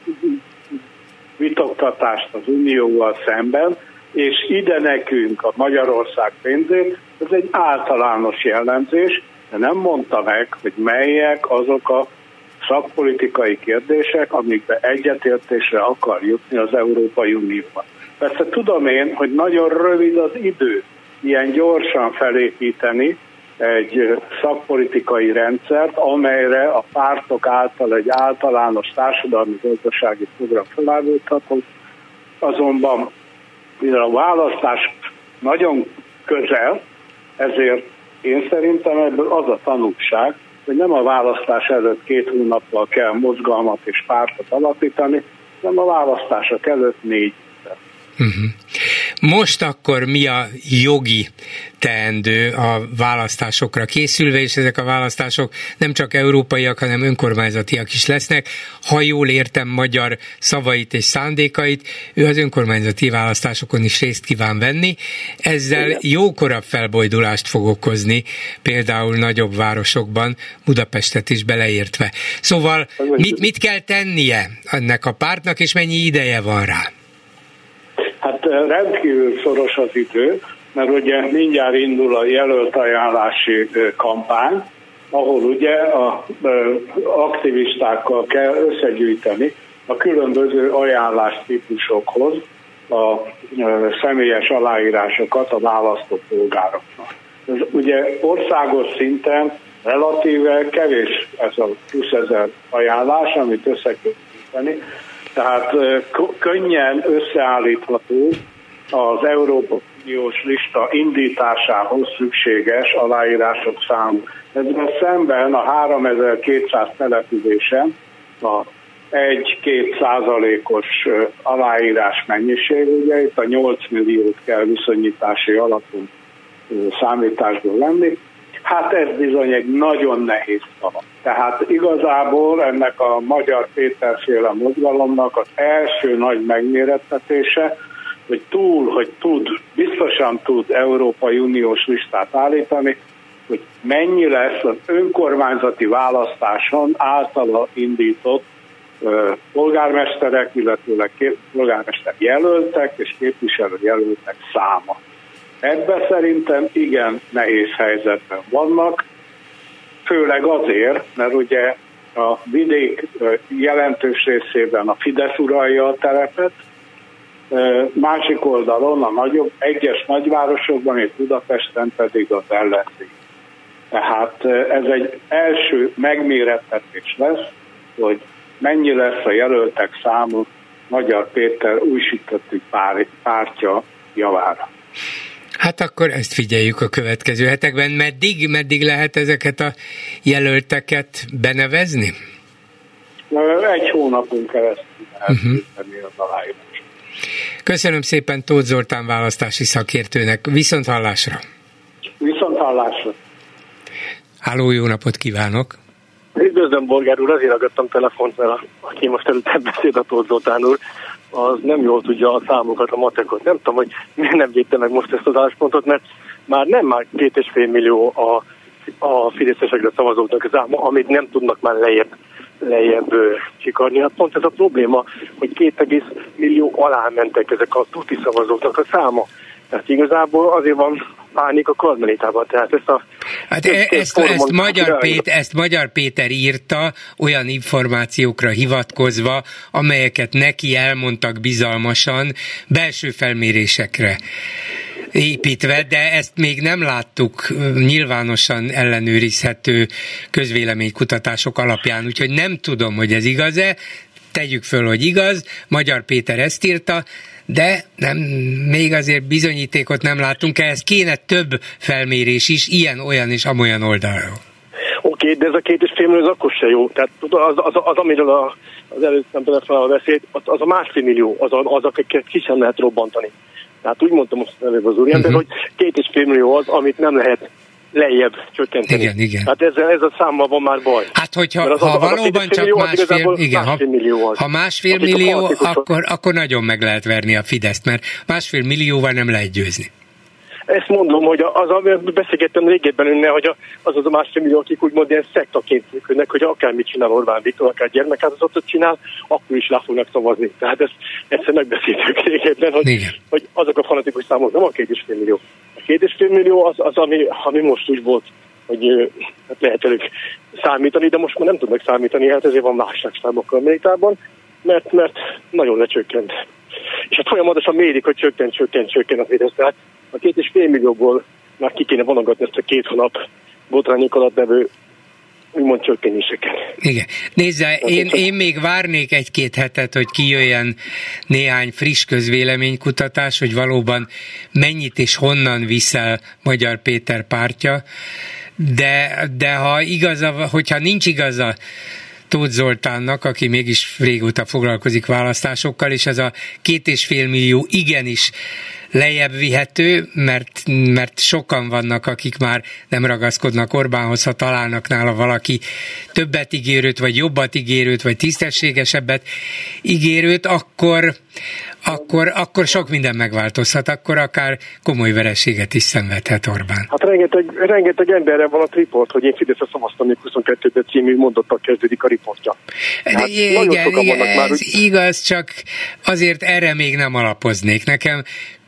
vitoktatást az Unióval szemben, és ide nekünk a Magyarország pénzét, ez egy általános jellemzés, de nem mondta meg, hogy melyek azok a szakpolitikai kérdések, amikbe egyetértésre akar jutni az Európai Unióban. Persze tudom én, hogy nagyon rövid az idő ilyen gyorsan felépíteni egy szakpolitikai rendszert, amelyre a pártok által egy általános társadalmi-gazdasági program felállítható. Azonban, mivel a választás nagyon közel, ezért én szerintem ebből az a tanulság, hogy nem a választás előtt két hónappal kell mozgalmat és pártot alapítani, hanem a választások előtt négy. Uh-huh. Most akkor mi a jogi teendő a választásokra készülve, és ezek a választások nem csak európaiak, hanem önkormányzatiak is lesznek. Ha jól értem Magyar szavait és szándékait, ő az önkormányzati választásokon is részt kíván venni. Ezzel igen, jókora felbojdulást fog okozni, például nagyobb városokban, Budapestet is beleértve. Szóval mit, mit kell tennie ennek a pártnak, és mennyi ideje van rá? Hát rendkívül szoros az idő, mert ugye mindjárt indul a jelölt ajánlási kampány, ahol ugye a aktivistákkal kell összegyűjteni a különböző ajánlástípusokhoz a személyes aláírásokat a választópolgároknak. Ez ugye országos szinten relatíve kevés ez a húszezer ajánlás, amit össze kell gyűjteni. Tehát könnyen összeállítható az Európai Uniós lista indításához szükséges aláírások száma. Ezzel szemben a háromezer-kétszáz településen a egy-két százalékos aláírás mennyiség, ugye itt a nyolc milliót kell viszonyítási alapon számításból lenni. Hát ez bizony egy nagyon nehéz szava. Tehát igazából ennek a Magyar Péter-féle mozgalomnak az első nagy megmérettetése, hogy túl, hogy tud, biztosan tud Európai Uniós listát állítani, hogy mennyi lesz az önkormányzati választáson általa indított uh, polgármesterek, illetőleg kép, polgármester jelöltek és képviselő jelöltek száma. Ebben szerintem igen nehéz helyzetben vannak, főleg azért, mert ugye a vidék jelentős részében a Fidesz uralja a terepet, másik oldalon a nagyobb, egyes nagyvárosokban és Budapesten pedig az ellenzék. Tehát ez egy első megmérettetés lesz, hogy mennyi lesz a jelöltek száma Magyar Péter újsítettük pár, pártja javára. Hát akkor ezt figyeljük a következő hetekben. Meddig, meddig lehet ezeket a jelölteket benevezni? Egy hónapon keresztül lehet uh-huh. az aláírás. Köszönöm szépen Tóth Zoltán választási szakértőnek. Viszont hallásra! Viszont hallásra! Háló, jó napot kívánok! Üdvözlöm, Bolgár úr, azért ragadtam telefont, mert a, aki most előtte beszéd, a Tóth Zoltán úr, az nem jól tudja a számokat, a matekot. Nem tudom, hogy miért nem védte meg most ezt az álláspontot, mert már nem már két és fél millió a, a fideszesekre szavazóknak a száma, amit nem tudnak már lejjebb, lejjebb csikarni. Hát pont ez a probléma, hogy két egész millió alá mentek ezek a tuti szavazóknak a száma. Tehát igazából azért van pánik a Karmelitában. Tehát ezt a hát ezt, ezt, ezt, Magyar Péter, ezt Magyar Péter írta olyan információkra hivatkozva, amelyeket neki elmondtak bizalmasan, belső felmérésekre építve, de ezt még nem láttuk nyilvánosan ellenőrizhető közvéleménykutatások alapján, úgyhogy nem tudom, hogy ez igaz-e, tegyük föl, hogy igaz, Magyar Péter ezt írta, de nem, még azért bizonyítékot nem látunk, ehhez kéne több felmérés is, ilyen, olyan és amolyan oldalról. Oké, két, de ez a két és fél millió az akkor se jó. Tehát az, az, az amiről a, az előttem telefonálva beszélt, az, az a másfél millió, az, az akiket ki sem lehet robbantani. Tehát úgy mondtam most előbb az úriember, uh-huh. hogy két és fél millió az, amit nem lehet lejjebb csökkenteni. Igen, igen. Hát ezzel, ez a számmal van már baj. Hát, hogyha az, ha az, valóban csak millió, másfél, igen, másfél millió az. Ha másfél Akik millió, akkor, akkor nagyon meg lehet verni a Fideszt, mert másfél millióval nem lehet győzni. Ezt mondom, hogy az, amiről beszélgettem régebben önnel, hogy az az a másfél millió, akik úgymond ilyen szektaként működnek, hogy akármit csinál Orbán Viktor, akár gyermekházatot csinál, akkor is le fognak szavazni. Tehát ezt, ezt megbeszéltük régebben, hogy, hogy azok a fanatikus számok nem a két és fél millió. A két és fél millió az, az ami, ami most úgy volt, hogy hát lehet előbb számítani, de most már nem tudnak számítani, hát ezért van válságszám Amerikában, mert, mert nagyon lecsökkent. És hát folyamatosan mérik, hogy csökken, csökken, csökken a Fidesz. Tehát a két és fél millióból már ki kéne vonogatni ezt a két hónap botrányok alatt levő úgymond csökkenéseket. Igen. Nézze, én, én még várnék egy-két hetet, hogy kijöjjön néhány friss közvéleménykutatás, hogy valóban mennyit és honnan viszel Magyar Péter pártja, de, de ha igaza, hogyha nincs igaza Tóth Zoltánnak, aki mégis régóta foglalkozik választásokkal, és ez a két és fél millió igenis lejjebb vihető, mert, mert sokan vannak, akik már nem ragaszkodnak Orbánhoz, ha találnak nála valaki többet ígérőt, vagy jobbat ígérőt, vagy tisztességesebbet ígérőt, akkor, akkor, akkor sok minden megváltozhat, akkor akár komoly vereséget is szenvedhet Orbán. Hát rengeteg, rengeteg emberre van a triport, hogy én Fideszre szavaztam, még huszonkettőben című mondattal kezdődik a riportja. Hát igen, igen, ez úgy... igaz, csak azért erre még nem alapoznék. Nekem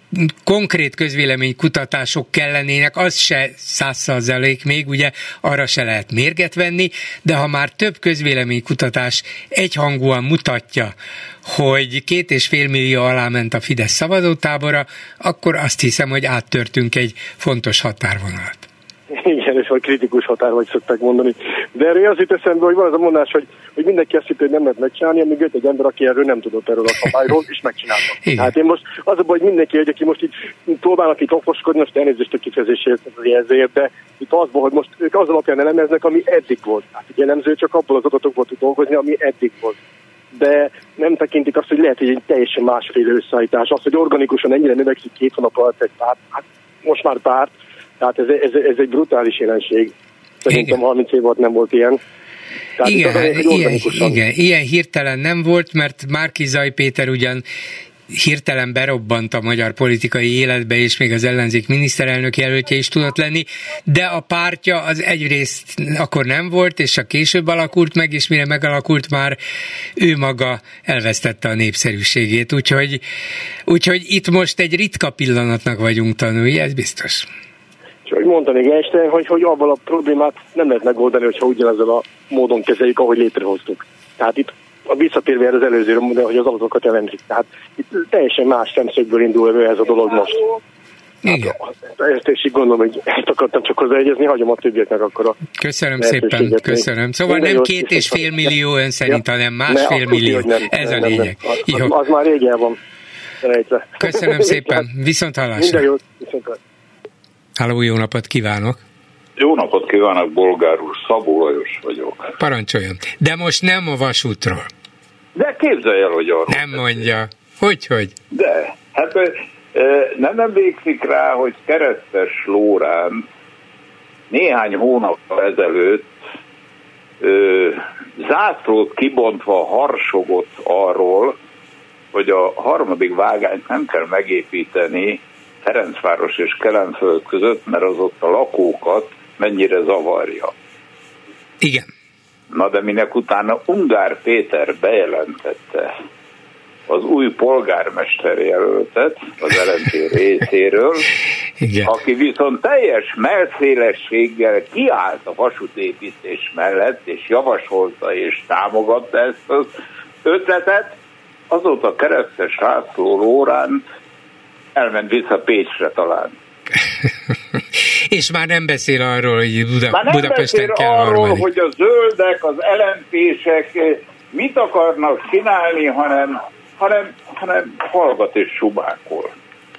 konkrét közvéleménykutatások kellenének, az se száz százalék még, ugye arra se lehet mérget venni, de ha már több közvéleménykutatás egyhangúan mutatja, hogy két és fél millió alá ment a Fidesz szavazótábora, akkor azt hiszem, hogy áttörtünk egy fontos határvonalat. Igen, és a kritikus határ, hogy szokták mondani. De erről az jut eszembe, hogy van az a mondás, hogy, hogy mindenki azt hitt, hogy nem lehet megcsinálni, amíg jött egy ember, aki erről nem tudott erről a szabályról, és megcsinálta. Hát én most az a baj, hogy mindenki, hogy aki most így próbálnak itt okoskodni, most elnézést a kifejezésért, ezért, de itt az volt, hogy most ők az alapján elemeznek, ami eddig volt. Hát egy elemző csak abból az adatokból tud dolgozni, ami eddig volt. De nem tekintik azt, hogy lehet, hogy egy teljesen másféle összeállítás. Az, hogy organikusan ennyire növekszik két hónap alatt egy párt, hát most már párt, tehát ez, ez, ez egy brutális jelenség. Szerintem harminc év alatt nem volt ilyen. Tehát igen, az, ilyen, igen, ilyen hirtelen nem volt, mert Márki-Zay Péter ugyan hirtelen berobbant a magyar politikai életbe, és még az ellenzék miniszterelnök jelöltje is tudott lenni, de a pártja az egyrészt akkor nem volt, és a később alakult meg, és mire megalakult már ő maga elvesztette a népszerűségét. Úgyhogy, úgyhogy itt most egy ritka pillanatnak vagyunk tanulni, ez biztos. És hogy mondani Einstein, hogy, hogy abban a problémát nem lehet megoldani, hogyha ugyanezzel a módon kezeljük, ahogy létrehoztuk. Tehát itt a visszatérve az előzőre, hogy az adatokat elemzik. Tehát itt teljesen más szemszögből indul ez a dolog most. Igen. Hát, ezt is így gondolom, hogy ezt akartam csak hozzáegyezni, hagyom a többieknek akkor a... Köszönöm szépen, köszönöm. Szóval nem két és fél millió ön szerint, hanem másfél millió. Ez a lényeg. Az, az már régen van. Rejtve. Köszönöm szépen, viszont hallásra. Minden jót, viszont hallásra. Halló, jó napot kívánok! Jó napot kívánok, Bolgár úr, Szabó Lajos vagyok. Parancsoljon. De most nem a vasútról. De képzelj el, hogy arról. Nem mondja. Hogyhogy? De, hát nem emlékszik rá, hogy Keresztes Lórán néhány hónappal ezelőtt ö, zászlót kibontva harsogott arról, hogy a harmadik vágányt nem kell megépíteni Ferencváros és Kelenföld között, mert az ott a lakókat mennyire zavarja. Igen. Na de minek utána Ungár Péter bejelentette az új polgármester jelöltet az el en té részéről, igen. Aki viszont teljes mellszélességgel kiállt a vasútépítés mellett, és javasolta és támogatta ezt az ötletet, azóta Keresztes László Lórán elment vissza Pécsre talán. És már nem beszél arról, hogy Buda- már nem Budapesten beszél kell arról, harmadik. hogy a zöldek, az el en pések mit akarnak csinálni, hanem, hanem, hanem hallgat és subákol.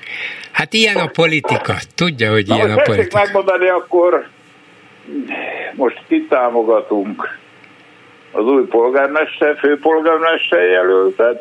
Hát ilyen a politika. Tudja, hogy Na, ilyen a politika. megmondani, akkor most kit támogatunk? Az új polgármester, főpolgármester jelöltet,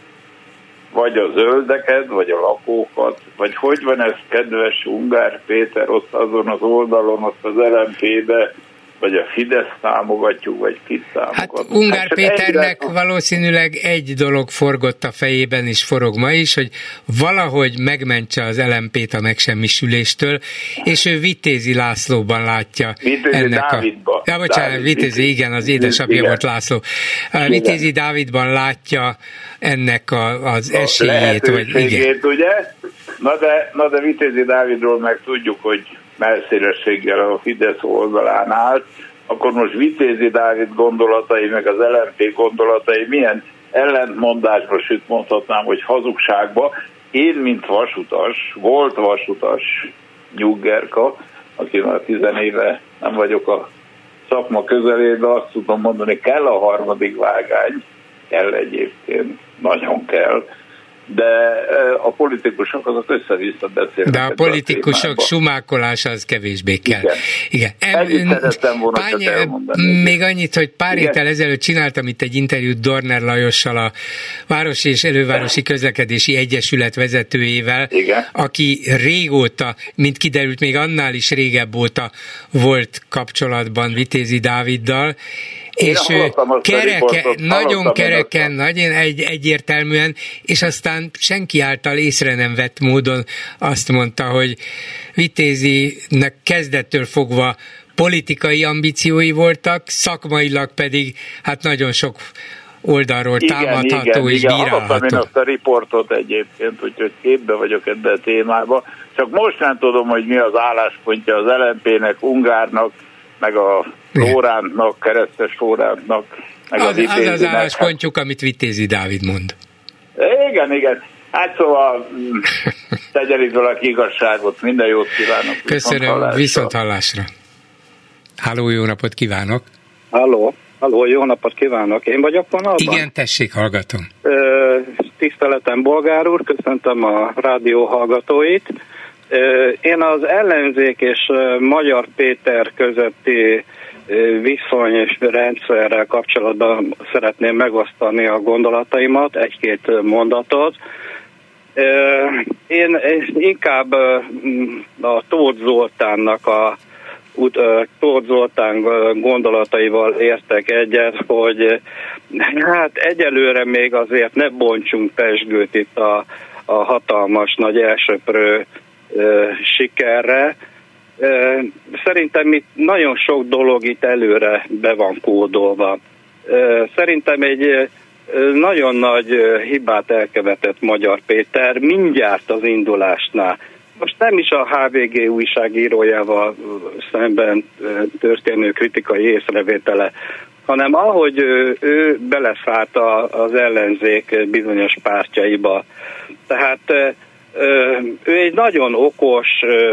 vagy a zöldeket, vagy a lakókat, vagy hogy van ez, kedves Ungár Péter, ott azon az oldalon, ott az el em pé-be, vagy a Fidesz támogatjuk, vagy kit támogatunk. Hát Ungár hát Péternek egyre... valószínűleg egy dolog forgott a fejében, és forog ma is, hogy valahogy megmentse az el em pét a megsemmisüléstől, és ő Vitézi Lászlóban látja Vitézi ennek Dávidba. a... Ja, bocsánat, Dávid, Vitézi, igen, az édesapja igen. volt László. Igen. Vitézi Dávidban látja ennek a, az esélyét. Vagy, igen. ugye? Na de, na de Vitézi Dávidról meg tudjuk, hogy melszélességgel a Fidesz oldalán állt, akkor most Vitézi Dávid gondolatai, meg az el em pé gondolatai milyen ellentmondásba, sőt mondhatnám, hogy hazugságba. Én, mint vasutas, volt vasutas Nyuggerka, aki már tizenéve nem vagyok a szakma közelében, azt tudom mondani, kell a harmadik vágány, kell egyébként, nagyon kell, de a politikusok azok össze-vissza beszélnek. De a politikusok a sumákolása az kevésbé kell. Igen. Igen. Ennyit szerettem volna Pányi, csak elmondani. Még annyit, hogy pár Igen. héttel ezelőtt csináltam itt egy interjút Dorner Lajossal, a Városi és Elővárosi Közlekedési Egyesület vezetőjével, Igen. aki régóta, mint kiderült, még annál is régebb óta volt kapcsolatban Vitézi Dáviddal, és kereke, nagyon kereken, nagyon egy, egyértelműen, és aztán senki által észre nem vett módon azt mondta, hogy Vitézinek kezdettől fogva politikai ambíciói voltak, szakmailag pedig hát nagyon sok oldalról igen, támadható igen, és igen. bírálható. Hallottam én azt a riportot egyébként, úgyhogy képbe vagyok ebben a témában. Csak most nem tudom, hogy mi az álláspontja az el em pé-nek, Ungárnak, meg a Lórántnak, Keresztes Lórántnak, meg az, az Vitézinek. Az az álláspontjuk, amit Vitézi Dávid mond. Igen, igen. Hát szóval tegyen itt valaki igazságot, minden jót kívánok. Köszönöm, viszont hallásra. Halló, jó napot kívánok. Halló, halló, jó napot kívánok. Én vagyok vonalban? Igen, tessék, hallgatom. Ö, tiszteletem, Bolgár úr, köszöntöm a rádió hallgatóit. Én az ellenzék és Magyar Péter közötti viszony és rendszerrel kapcsolatban szeretném megosztani a gondolataimat, egy-két mondatot. Én inkább a Tóth Zoltánnak a Tóth Zoltán gondolataival értek egyet, hogy hát egyelőre még azért ne bontsunk pezsgőt itt a, a hatalmas nagy elsöprő sikerre. Szerintem itt nagyon sok dolog itt előre be van kódolva. Szerintem egy nagyon nagy hibát elkövetett Magyar Péter mindjárt az indulásnál. Most nem is a há vé gé újságírójával szemben történő kritikai észrevétele, hanem ahogy ő, ő beleszállt az ellenzék bizonyos pártjaiba. Tehát ő egy nagyon okos,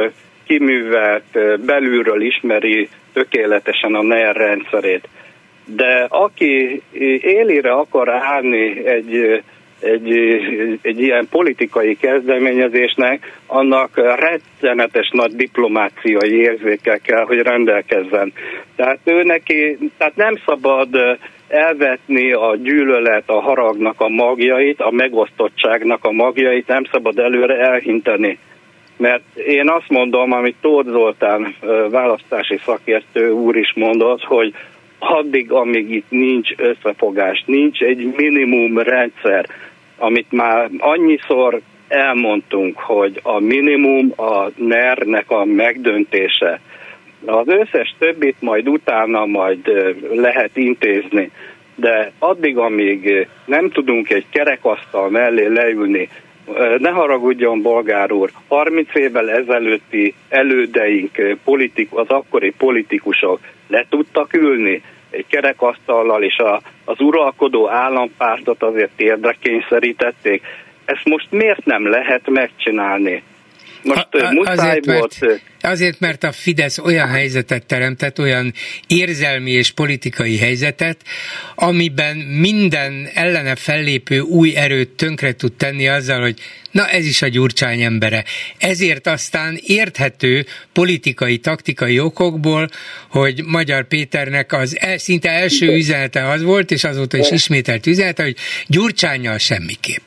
kiművelt, belülről ismeri tökéletesen a NER rendszerét. De aki élére akar állni egy, egy, egy ilyen politikai kezdeményezésnek, annak rettenetes nagy diplomáciai érzékkel kell, hogy rendelkezzen. Tehát ő neki, tehát nem szabad elvetni a gyűlölet, a haragnak a magjait, a megosztottságnak a magjait, nem szabad előre elhinteni. Mert én azt mondom, amit Tóth Zoltán választási szakértő úr is mondott, hogy addig, amíg itt nincs összefogás, nincs egy minimum rendszer, amit már annyiszor elmondtunk, hogy a minimum a NER-nek a megdöntése. Az összes többit majd utána majd lehet intézni, de addig, amíg nem tudunk egy kerekasztal mellé leülni, ne haragudjon, Bolgár úr, harminc évvel ezelőtti elődeink, politik, az akkori politikusok le tudtak ülni egy kerekasztallal, és a, az uralkodó állampártot azért térdre kényszerítették. Ezt most miért nem lehet megcsinálni? Most a, a, muszáj azért, volt... Mert, azért, mert a Fidesz olyan helyzetet teremtett, olyan érzelmi és politikai helyzetet, amiben minden ellene fellépő új erőt tönkre tud tenni azzal, hogy na ez is a Gyurcsány embere. Ezért aztán érthető politikai, taktikai okokból, hogy Magyar Péternek az el, szinte első üzenete az volt, és azóta is ismételt üzenete, hogy Gyurcsánnyal semmiképp.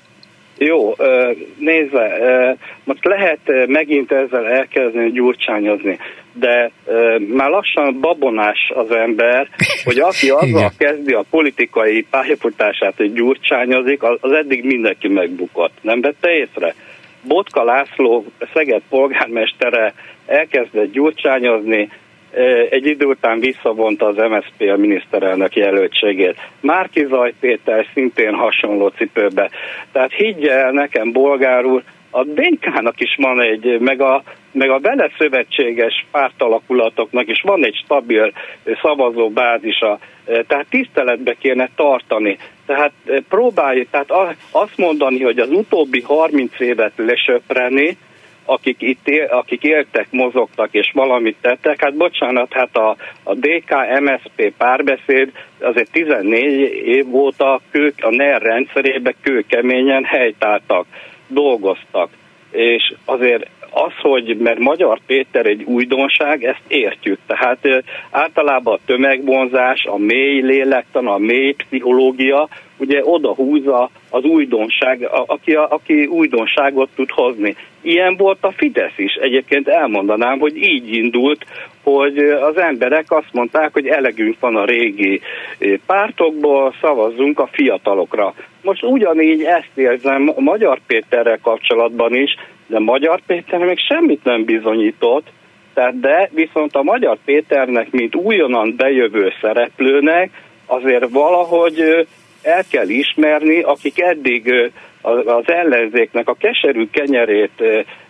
Jó, nézze, most lehet megint ezzel elkezdeni gyurcsányozni, de már lassan babonás az ember, hogy aki azzal kezdi a politikai pályafutását, hogy gyurcsányozik, az eddig mindenki megbukott. Nem vette észre? Botka László, Szeged polgármestere elkezdett gyurcsányozni, egy idő után visszavonta az em es zé pé a miniszterelnök jelöltségét. Márki-Zay Péter szintén hasonló cipőbe. Tehát higgye el nekem, bolgár úr, a dé ká-nak is van egy, meg a, meg a vele szövetséges pártalakulatoknak is van egy stabil szavazóbázisa, tehát tiszteletbe kéne tartani. Tehát próbálj, tehát azt mondani, hogy az utóbbi harminc évet lesöpreni, akik itt él, akik éltek, mozogtak és valamit tettek, hát bocsánat, hát a, a dé ká em es zé pé párbeszéd azért tizennégy év óta kő, a en e er rendszerében kőkeményen helytáltak, dolgoztak, és azért az, hogy mert Magyar Péter egy újdonság, ezt értjük. Tehát általában a tömegvonzás, a mély lélektan, a mély pszichológia, ugye oda húzza az újdonság, aki, aki újdonságot tud hozni. Ilyen volt a Fidesz is. Egyébként elmondanám, hogy így indult, hogy az emberek azt mondták, hogy elegünk van a régi pártokból, szavazzunk a fiatalokra. Most ugyanígy ezt érzem Magyar Péterrel kapcsolatban is, de Magyar Péter még semmit nem bizonyított, tehát de viszont a Magyar Péternek, mint újonnan bejövő szereplőnek, azért valahogy el kell ismerni, akik eddig az ellenzéknek a keserű kenyerét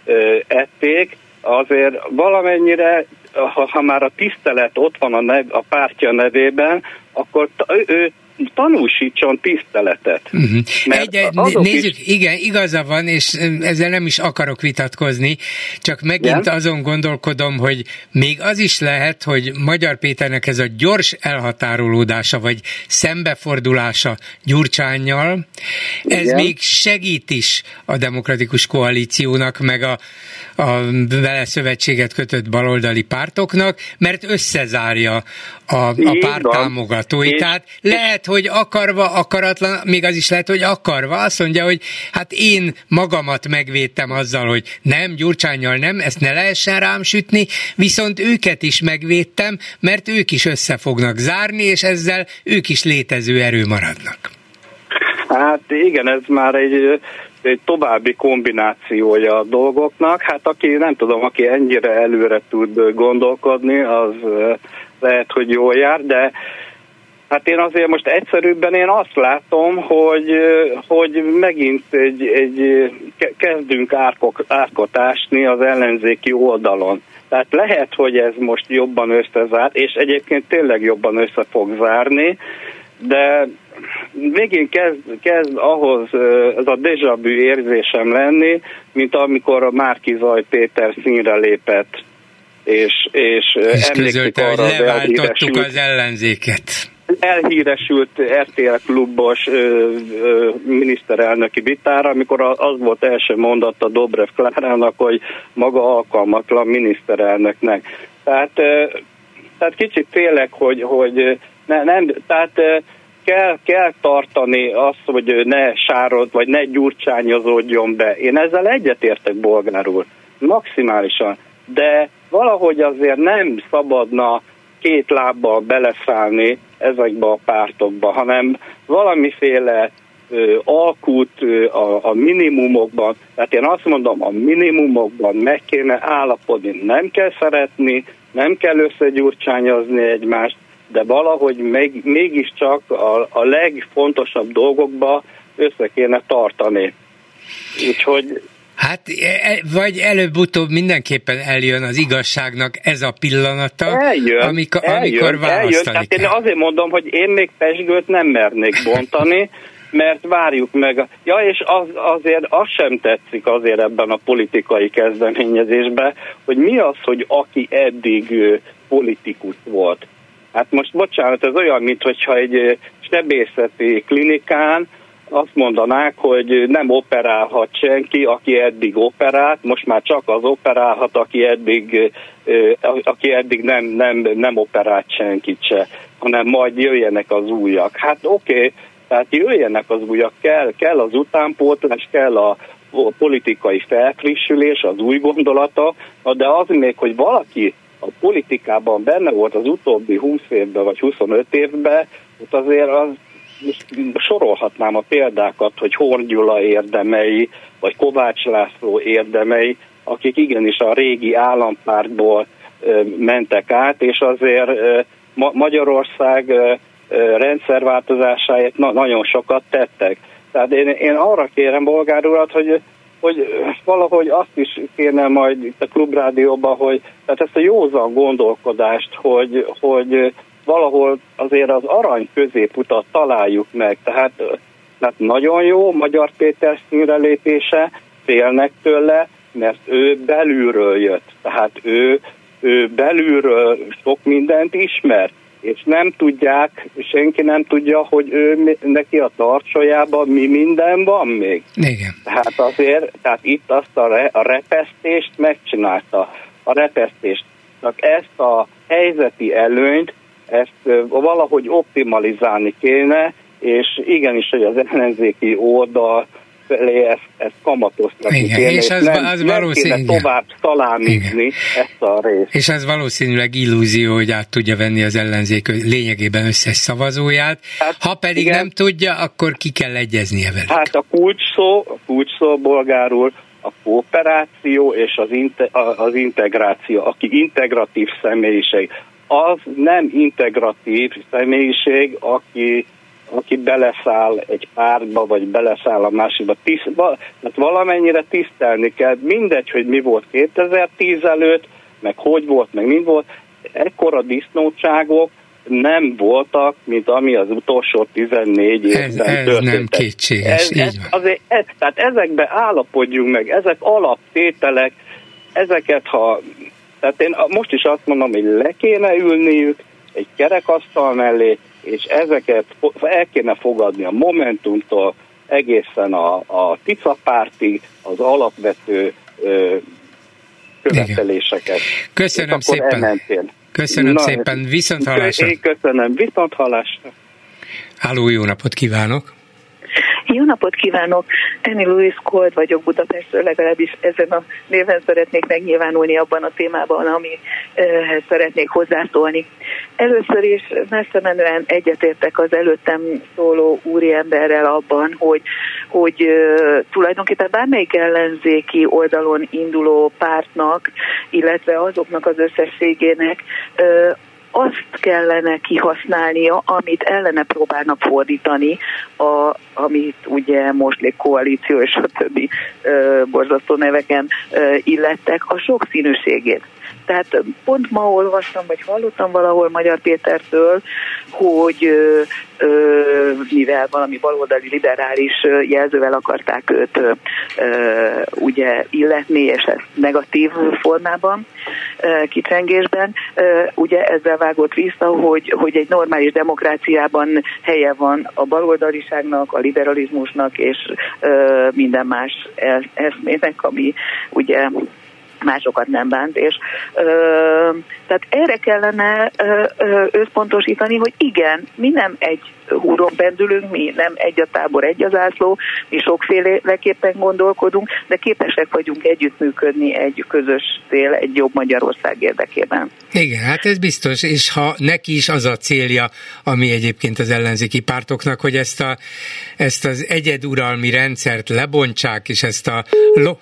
ették, azért valamennyire, ha, ha már a tisztelet ott van a, nev, a pártja nevében, akkor ő, ő tanúsítson tiszteletet. Uh-huh. Egy, nézzük, is... igen, igaza van, és ezzel nem is akarok vitatkozni, csak megint igen? azon gondolkodom, hogy még az is lehet, hogy Magyar Péternek ez a gyors elhatárolódása, vagy szembefordulása Gyurcsánnyal, ez igen? még segít is a demokratikus koalíciónak, meg a, a vele szövetséget kötött baloldali pártoknak, mert összezárja a, a párt támogatói. Tehát lehet, hogy akarva, akaratlan, még az is lehet, hogy akarva azt mondja, hogy hát én magamat megvédtem azzal, hogy nem, Gyurcsánnyal nem, ezt ne lehessen rám sütni, viszont őket is megvédtem, mert ők is össze fognak zárni, és ezzel ők is létező erő maradnak. Hát igen, ez már egy, egy további kombinációja a dolgoknak. Hát aki, nem tudom, aki ennyire előre tud gondolkodni, az lehet, hogy jól jár, de hát én azért most egyszerűbben én azt látom, hogy, hogy megint egy, egy, kezdünk árkok, árkot ásni az ellenzéki oldalon. Tehát lehet, hogy ez most jobban összezár, és egyébként tényleg jobban össze fog zárni, de végén kezd, kezd ahhoz ez a déjà vu érzésem lenni, mint amikor a Márki-Zay Péter színre lépett, és, és, és közölte, hogy leváltottuk az ellenzéket. Elhíresült er té el klubos ö, ö, miniszterelnöki vitára, amikor az volt első mondata Dobrev Klárának, hogy maga alkalmatlan miniszterelnöknek. Tehát, ö, tehát kicsit félek, hogy, hogy ne, nem, tehát ö, kell, kell tartani azt, hogy ne sárod, vagy ne gyurcsányozódjon be. Én ezzel egyetértek, bolgár úr, maximálisan, de valahogy azért nem szabadna két lábbal beleszállni ezekbe a pártokba, hanem valamiféle ö, alkut ö, a, a minimumokban, tehát én azt mondom, a minimumokban meg kéne állapodni, nem kell szeretni, nem kell összegyurcsányozni egymást, de valahogy még, mégiscsak a, a legfontosabb dolgokba össze kéne tartani. Úgyhogy hát vagy előbb-utóbb mindenképpen eljön az igazságnak ez a pillanata, eljön, amikor, eljön, amikor választani eljön. Tehát kell. én azért mondom, hogy én még pezsgőt nem mernék bontani, mert várjuk meg. Ja, és az, azért az sem tetszik azért ebben a politikai kezdeményezésben, hogy mi az, hogy aki eddig politikus volt. Hát most bocsánat, ez olyan, mintha egy sebészeti klinikán azt mondanák, hogy nem operálhat senki, aki eddig operált, most már csak az operálhat, aki eddig, aki eddig nem, nem, nem operált senkit se, hanem majd jöjjenek az újak. Hát oké, okay, tehát jöjjenek az újak, kell, kell az utánpótlás, kell a politikai felfrissülés, az új gondolata, de az még, hogy valaki a politikában benne volt az utóbbi húsz évben vagy huszonöt évben, ott azért az, sorolhatnám a példákat, hogy Horn Gyula érdemei, vagy Kovács László érdemei, akik igenis a régi állampártból mentek át, és azért Magyarország rendszerváltozásáért nagyon sokat tettek. Tehát én, én arra kérem Bolgár urat, hogy, hogy valahogy azt is kéne majd itt a Klubrádióban, hogy tehát ezt a józan gondolkodást, hogy, hogy valahol azért az arany középutat találjuk meg. Tehát, tehát nagyon jó Magyar Péter színre lépése, félnek tőle, mert ő belülről jött. Tehát ő, ő belülről sok mindent ismer, és nem tudják, senki nem tudja, hogy ő neki a tartsójában mi minden van még. Igen. Tehát azért, tehát itt azt a, re, a repesztést megcsinálta. A repesztést. Csak ezt a helyzeti előnyt, ezt valahogy optimalizálni kéne, és igenis, hogy az ellenzéki oldal felé ezt, ezt kamatoztatni kéne, és, és nem, az nem kéne tovább szalámizni ezt a részt. És ez valószínűleg illúzió, hogy át tudja venni az ellenzék lényegében összes szavazóját. Hát, ha pedig igen, nem tudja, akkor ki kell egyeznie velük. Hát a kulcsszó, a kulcsszó, Bolgár úr, a kooperáció és az, inte, az integráció, aki integratív személyiség. Az nem integratív személyiség, aki, aki beleszáll egy pártba, vagy beleszáll a másikba. Tiszt, tehát valamennyire tisztelni kell. Mindegy, hogy mi volt kétezer-tíz előtt, meg hogy volt, meg mi volt. Ekkora disznótságok nem voltak, mint ami az utolsó tizennégy évben ez, ez történt. Nem kétséges, ez, ez, azért, ez, tehát ezekbe állapodjunk meg, ezek alaptételek, ezeket ha... Tehát én most is azt mondom, hogy le kéne ülniük egy kerekasztal mellé, és ezeket el kéne fogadni a Momentumtól egészen a, a Tica pártig, az alapvető ö, követeléseket. Köszönöm szépen. Elmentél. Köszönöm Na, szépen. Viszont hallásra. Én köszönöm. Viszont hallásra. Háló, jó napot kívánok. Jó napot kívánok! Annie Louise Kold vagyok Budapestről, legalábbis ezen a néven szeretnék megnyilvánulni abban a témában, amihez szeretnék hozzászólni. Először is messze menően egyetértek az előttem szóló úriemberrel abban, hogy, hogy uh, tulajdonképpen bármelyik ellenzéki oldalon induló pártnak, illetve azoknak az összességének uh, azt kellene kihasználnia, amit ellene próbálnak fordítani, a, amit ugye Moslék koalíció és a többi ö, borzasztó neveken ö, illettek, a sokszínűségét. Tehát pont ma olvastam, vagy hallottam valahol Magyar Pétertől, hogy ö, ö, mivel valami baloldali liberális jelzővel akarták őt ö, ö, ugye illetni, és ezt negatív formában, ö, kicsengésben, ö, ugye ezzel vágott vissza, hogy, hogy egy normális demokráciában helye van a baloldaliságnak, a liberalizmusnak és ö, minden más eszmének, ami ugye másokat nem bánt, és ö, tehát erre kellene ö, ö, összpontosítani, hogy igen, mi nem egy húron pendülünk, mi nem egy a tábor, egy az ászló, mi sokféleképpen gondolkodunk, de képesek vagyunk együttműködni egy közös cél, egy jobb Magyarország érdekében. Igen, hát ez biztos, és ha neki is az a célja, ami egyébként az ellenzéki pártoknak, hogy ezt, a, ezt az egyeduralmi rendszert lebontsák, és ezt a lo...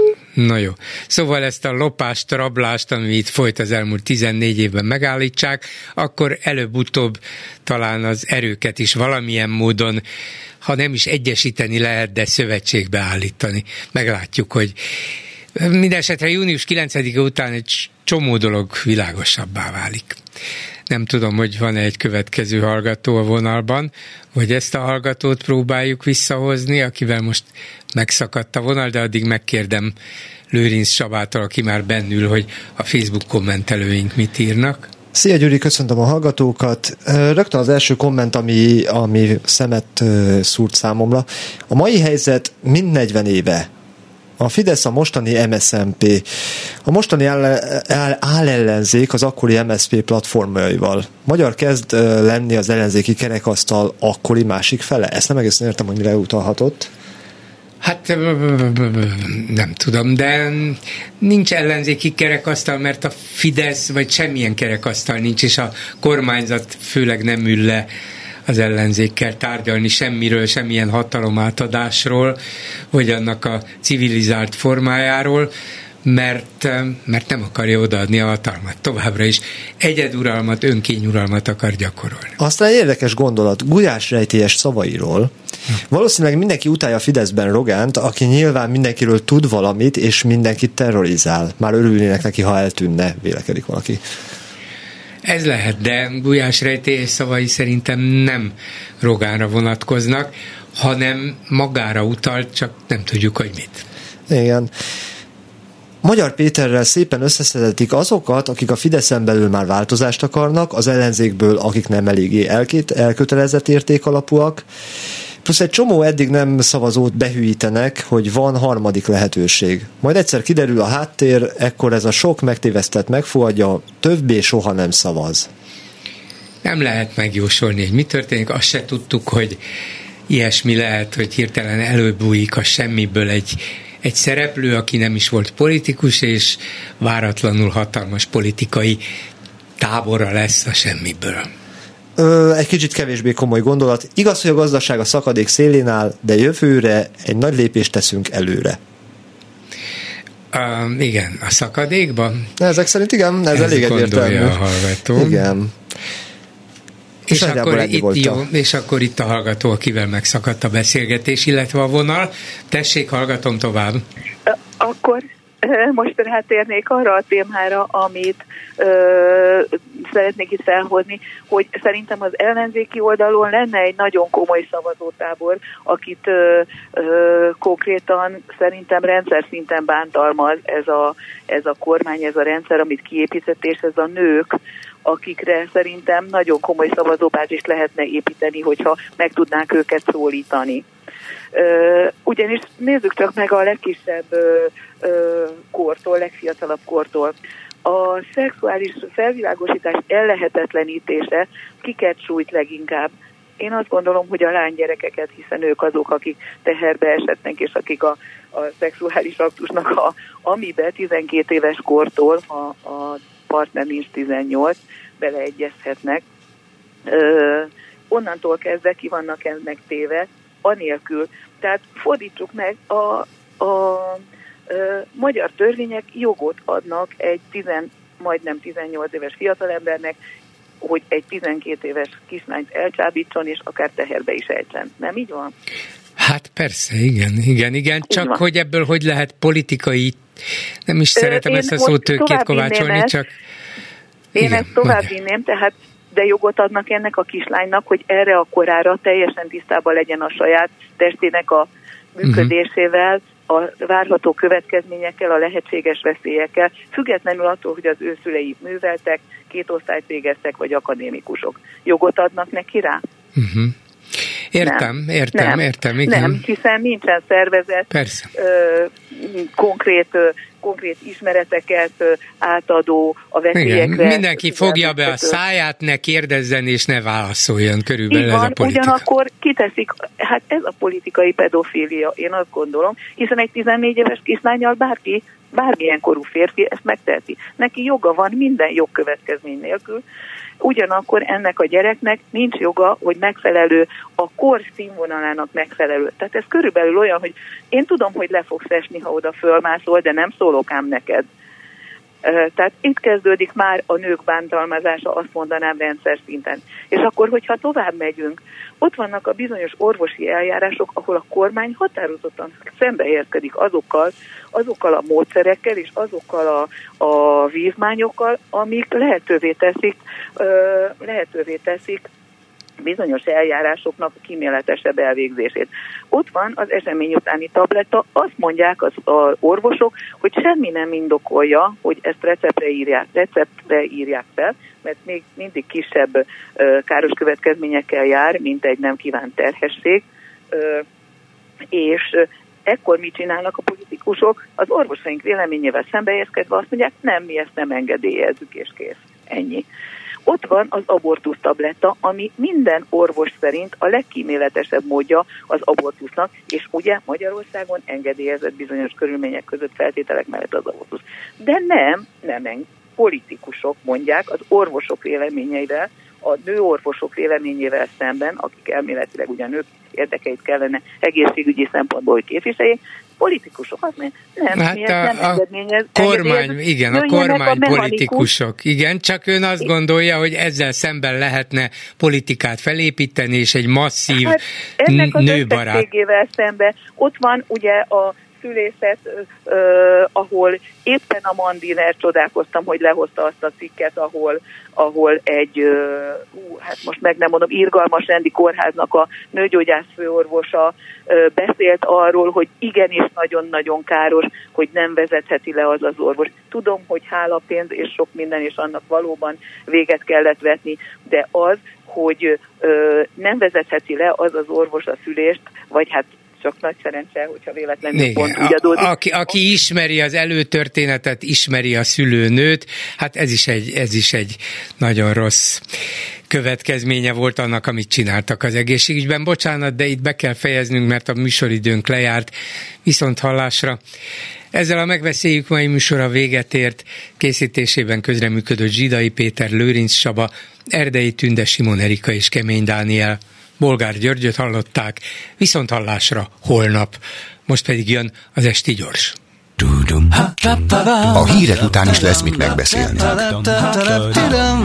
Na jó. Szóval ezt a lopást, rablást, ami itt folyt az elmúlt tizennégy évben megállítsák, akkor előbb-utóbb talán az erőket is valamilyen módon, ha nem is egyesíteni lehet, de szövetségbe állítani. Meglátjuk, hogy mindenesetre június kilencedike után egy csomó dolog világosabbá válik. Nem tudom, hogy van-e egy következő hallgató a vonalban, vagy ezt a hallgatót próbáljuk visszahozni, akivel most megszakadt a vonal, de addig megkérdem Lőrinc Csabától, aki már bennül, hogy a Facebook kommentelőink mit írnak. Szia Gyuri, köszöntöm a hallgatókat. Rögtön az első komment, ami, ami szemet szúrt számomra. A mai helyzet mind negyven éve. A Fidesz a mostani em es zé en pé. A mostani állellenzék az akkori em es zé pé platformjaival. Magyar kezd lenni az ellenzéki kerekasztal akkori másik fele? Ezt nem egészen értem, hogy mire utalhatott. Hát nem tudom, de nincs ellenzéki kerekasztal, mert a Fidesz, vagy semmilyen kerekasztal nincs, és a kormányzat főleg nem ül le az ellenzékkel tárgyalni semmiről, semmilyen hatalomátadásról, vagy annak a civilizált formájáról, mert, mert nem akarja odaadni a hatalmat. Továbbra is egyeduralmat, önkényuralmat akar gyakorolni. Aztán egy érdekes gondolat, Gulyás rejtélyes szavairól. Valószínűleg mindenki utálja a Fideszben Rogánt, aki nyilván mindenkiről tud valamit, és mindenkit terrorizál. Már örülnének neki, ha eltűnne, vélekedik valaki. Ez lehet, de Gulyás rejtélyes szavai szerintem nem Rogánra vonatkoznak, hanem magára utalt, csak nem tudjuk, hogy mit. Igen. Magyar Péterrel szépen összeszedetik azokat, akik a Fideszen belül már változást akarnak, az ellenzékből, akik nem eléggé elkét, elkötelezett értékalapúak, plusz egy csomó eddig nem szavazót behűítenek, hogy van harmadik lehetőség. Majd egyszer kiderül a háttér, ekkor ez a sok megtévesztett megfogadja, többé soha nem szavaz. Nem lehet megjósolni, hogy mi történik, azt se tudtuk, hogy ilyesmi lehet, hogy hirtelen előbújik a semmiből egy egy szereplő, aki nem is volt politikus, és váratlanul hatalmas politikai tábora lesz a semmiből. Ö, egy kicsit kevésbé komoly gondolat. Igaz, hogy a gazdaság a szakadék szélén áll, de jövőre egy nagy lépést teszünk előre. Uh, igen, a szakadékban? Ezek szerint igen, ez, ez elég egyértelmű. A hallgató. Igen. És, és, akkor itt, jó, és akkor itt a hallgató, akivel megszakadt a beszélgetés, illetve a vonal. Tessék, hallgatom tovább. Akkor most rátérnék arra a témára, amit ö, szeretnék itt felhozni, hogy szerintem az ellenzéki oldalon lenne egy nagyon komoly szavazótábor, akit ö, ö, konkrétan szerintem rendszer szinten bántalmaz ez a, ez a kormány, ez a rendszer, amit kiépített, és ez a nők, akikre szerintem nagyon komoly szavazóbázist lehetne építeni, hogyha meg tudnánk őket szólítani. Ö, ugyanis nézzük csak meg a legkisebb ö, ö, kortól, legfiatalabb kortól. A szexuális felvilágosítás ellehetetlenítése kiket sújt leginkább? Én azt gondolom, hogy a lánygyerekeket, hiszen ők azok, akik teherbe esetnek, és akik a, a szexuális aktusnak a amiben tizenkét éves kortól, ha a partner nincs tizennyolc, beleegyezhetnek. Ö, onnantól kezdve ki vannak ennek téve, anélkül. Tehát fordítsuk meg, a, a ö, magyar törvények jogot adnak egy tizen, majdnem tizennyolc éves fiatalembernek, hogy egy tizenkét éves kislányt elcsábítson, és akár teherbe is ejtsen. Nem így van? Hát persze, igen, igen, igen. Csak igen. Hogy ebből hogy lehet politikai, nem is szeretem Ö, ezt a szót tőkét kovácsolni, ezt, csak... Én igen, ezt tovább vinném, tehát de jogot adnak ennek a kislánynak, hogy erre a korára teljesen tisztában legyen a saját testének a működésével, a várható következményekkel, a lehetséges veszélyekkel, függetlenül attól, hogy az ő szülei műveltek, két osztályt végeztek, vagy akadémikusok. Jogot adnak neki rá? Uh-huh. Értem, nem. értem, nem. értem, igen. Nem, hiszen nincsen szervezet, Persze. Ö, konkrét, ö, konkrét ismereteket ö, átadó a veszélyekre. Igen. Mindenki fogja be a száját, ne kérdezzen és ne válaszoljon, körülbelül van, ez a politika. Ugyanakkor kiteszik, hát ez a politikai pedofília, én azt gondolom, hiszen egy tizennégy éves kislánnyal bárki, bármilyen korú férfi ezt megteheti. Neki joga van minden jogkövetkezmény nélkül, ugyanakkor ennek a gyereknek nincs joga, hogy megfelelő, a kor színvonalának megfelelő. Tehát ez körülbelül olyan, hogy én tudom, hogy le fogsz esni, ha oda fölmászol, de nem szólok ám neked. Tehát itt kezdődik már a nők bántalmazása, azt mondanám, rendszer szinten. És akkor, hogyha tovább megyünk, ott vannak a bizonyos orvosi eljárások, ahol a kormány határozottan szembeérkedik azokkal, azokkal a módszerekkel és azokkal a, a vívmányokkal, amik lehetővé teszik, lehetővé teszik bizonyos eljárásoknak kíméletesebb elvégzését. Ott van az esemény utáni tabletta, azt mondják az, az orvosok, hogy semmi nem indokolja, hogy ezt receptre írják, receptre írják fel, mert még mindig kisebb ö, káros következményekkel jár, mint egy nem kívánt terhesség, ö, és ö, ekkor mit csinálnak a politikusok? Az orvosaink véleményével szembeérkezve azt mondják, nem, mi ezt nem engedélyezzük, és kész. Ennyi. Ott van az abortusz tabletta, ami minden orvos szerint a legkíméletesebb módja az abortusznak, és ugye Magyarországon engedélyezett bizonyos körülmények között feltételek mellett az abortusz. De nem, nem, politikusok mondják az orvosok véleményeivel, a nőorvosok véleményével szemben, akik elméletileg ugyan nők érdekeit kellene egészségügyi szempontból képviseljék, politikusok azt mondják, nem, hát mi ezt a, nem engedményez. A kormány, igen, a kormány a politikusok, igen, csak ön azt gondolja, hogy ezzel szemben lehetne politikát felépíteni, és egy masszív hát ennek az nőbarát. összességével szemben ott van ugye a szülészet, uh, ahol éppen a Mandiner, csodálkoztam, hogy lehozta azt a cikket, ahol, ahol egy, uh, hát most meg nem mondom, irgalmas rendi kórháznak a nőgyógyász főorvosa uh, beszélt arról, hogy igenis nagyon-nagyon káros, hogy nem vezetheti le az az orvos. Tudom, hogy hálapénz és sok minden, és annak valóban véget kellett vetni, de az, hogy uh, nem vezetheti le az az orvos a szülést, vagy hát csak nagy szerencse, hogyha véletlenül igen, pont úgy adódik. A, aki, aki ismeri az előtörténetet, ismeri a szülőnőt, hát ez is egy, ez is egy nagyon rossz következménye volt annak, amit csináltak az egészségügyben. Bocsánat, de itt be kell fejeznünk, mert a műsoridőnk lejárt. Viszont hallásra. Ezzel a Megbeszéljük mai műsora véget ért. Készítésében közreműködött Zsidai Péter, Lőrinc Csaba, Erdei Tünde, Simon Erika és Kemény Dániel. Bolgár Györgyöt hallották, viszont hallásra holnap. Most pedig jön az Esti Gyors. A hírek után is lesz mit megbeszélni.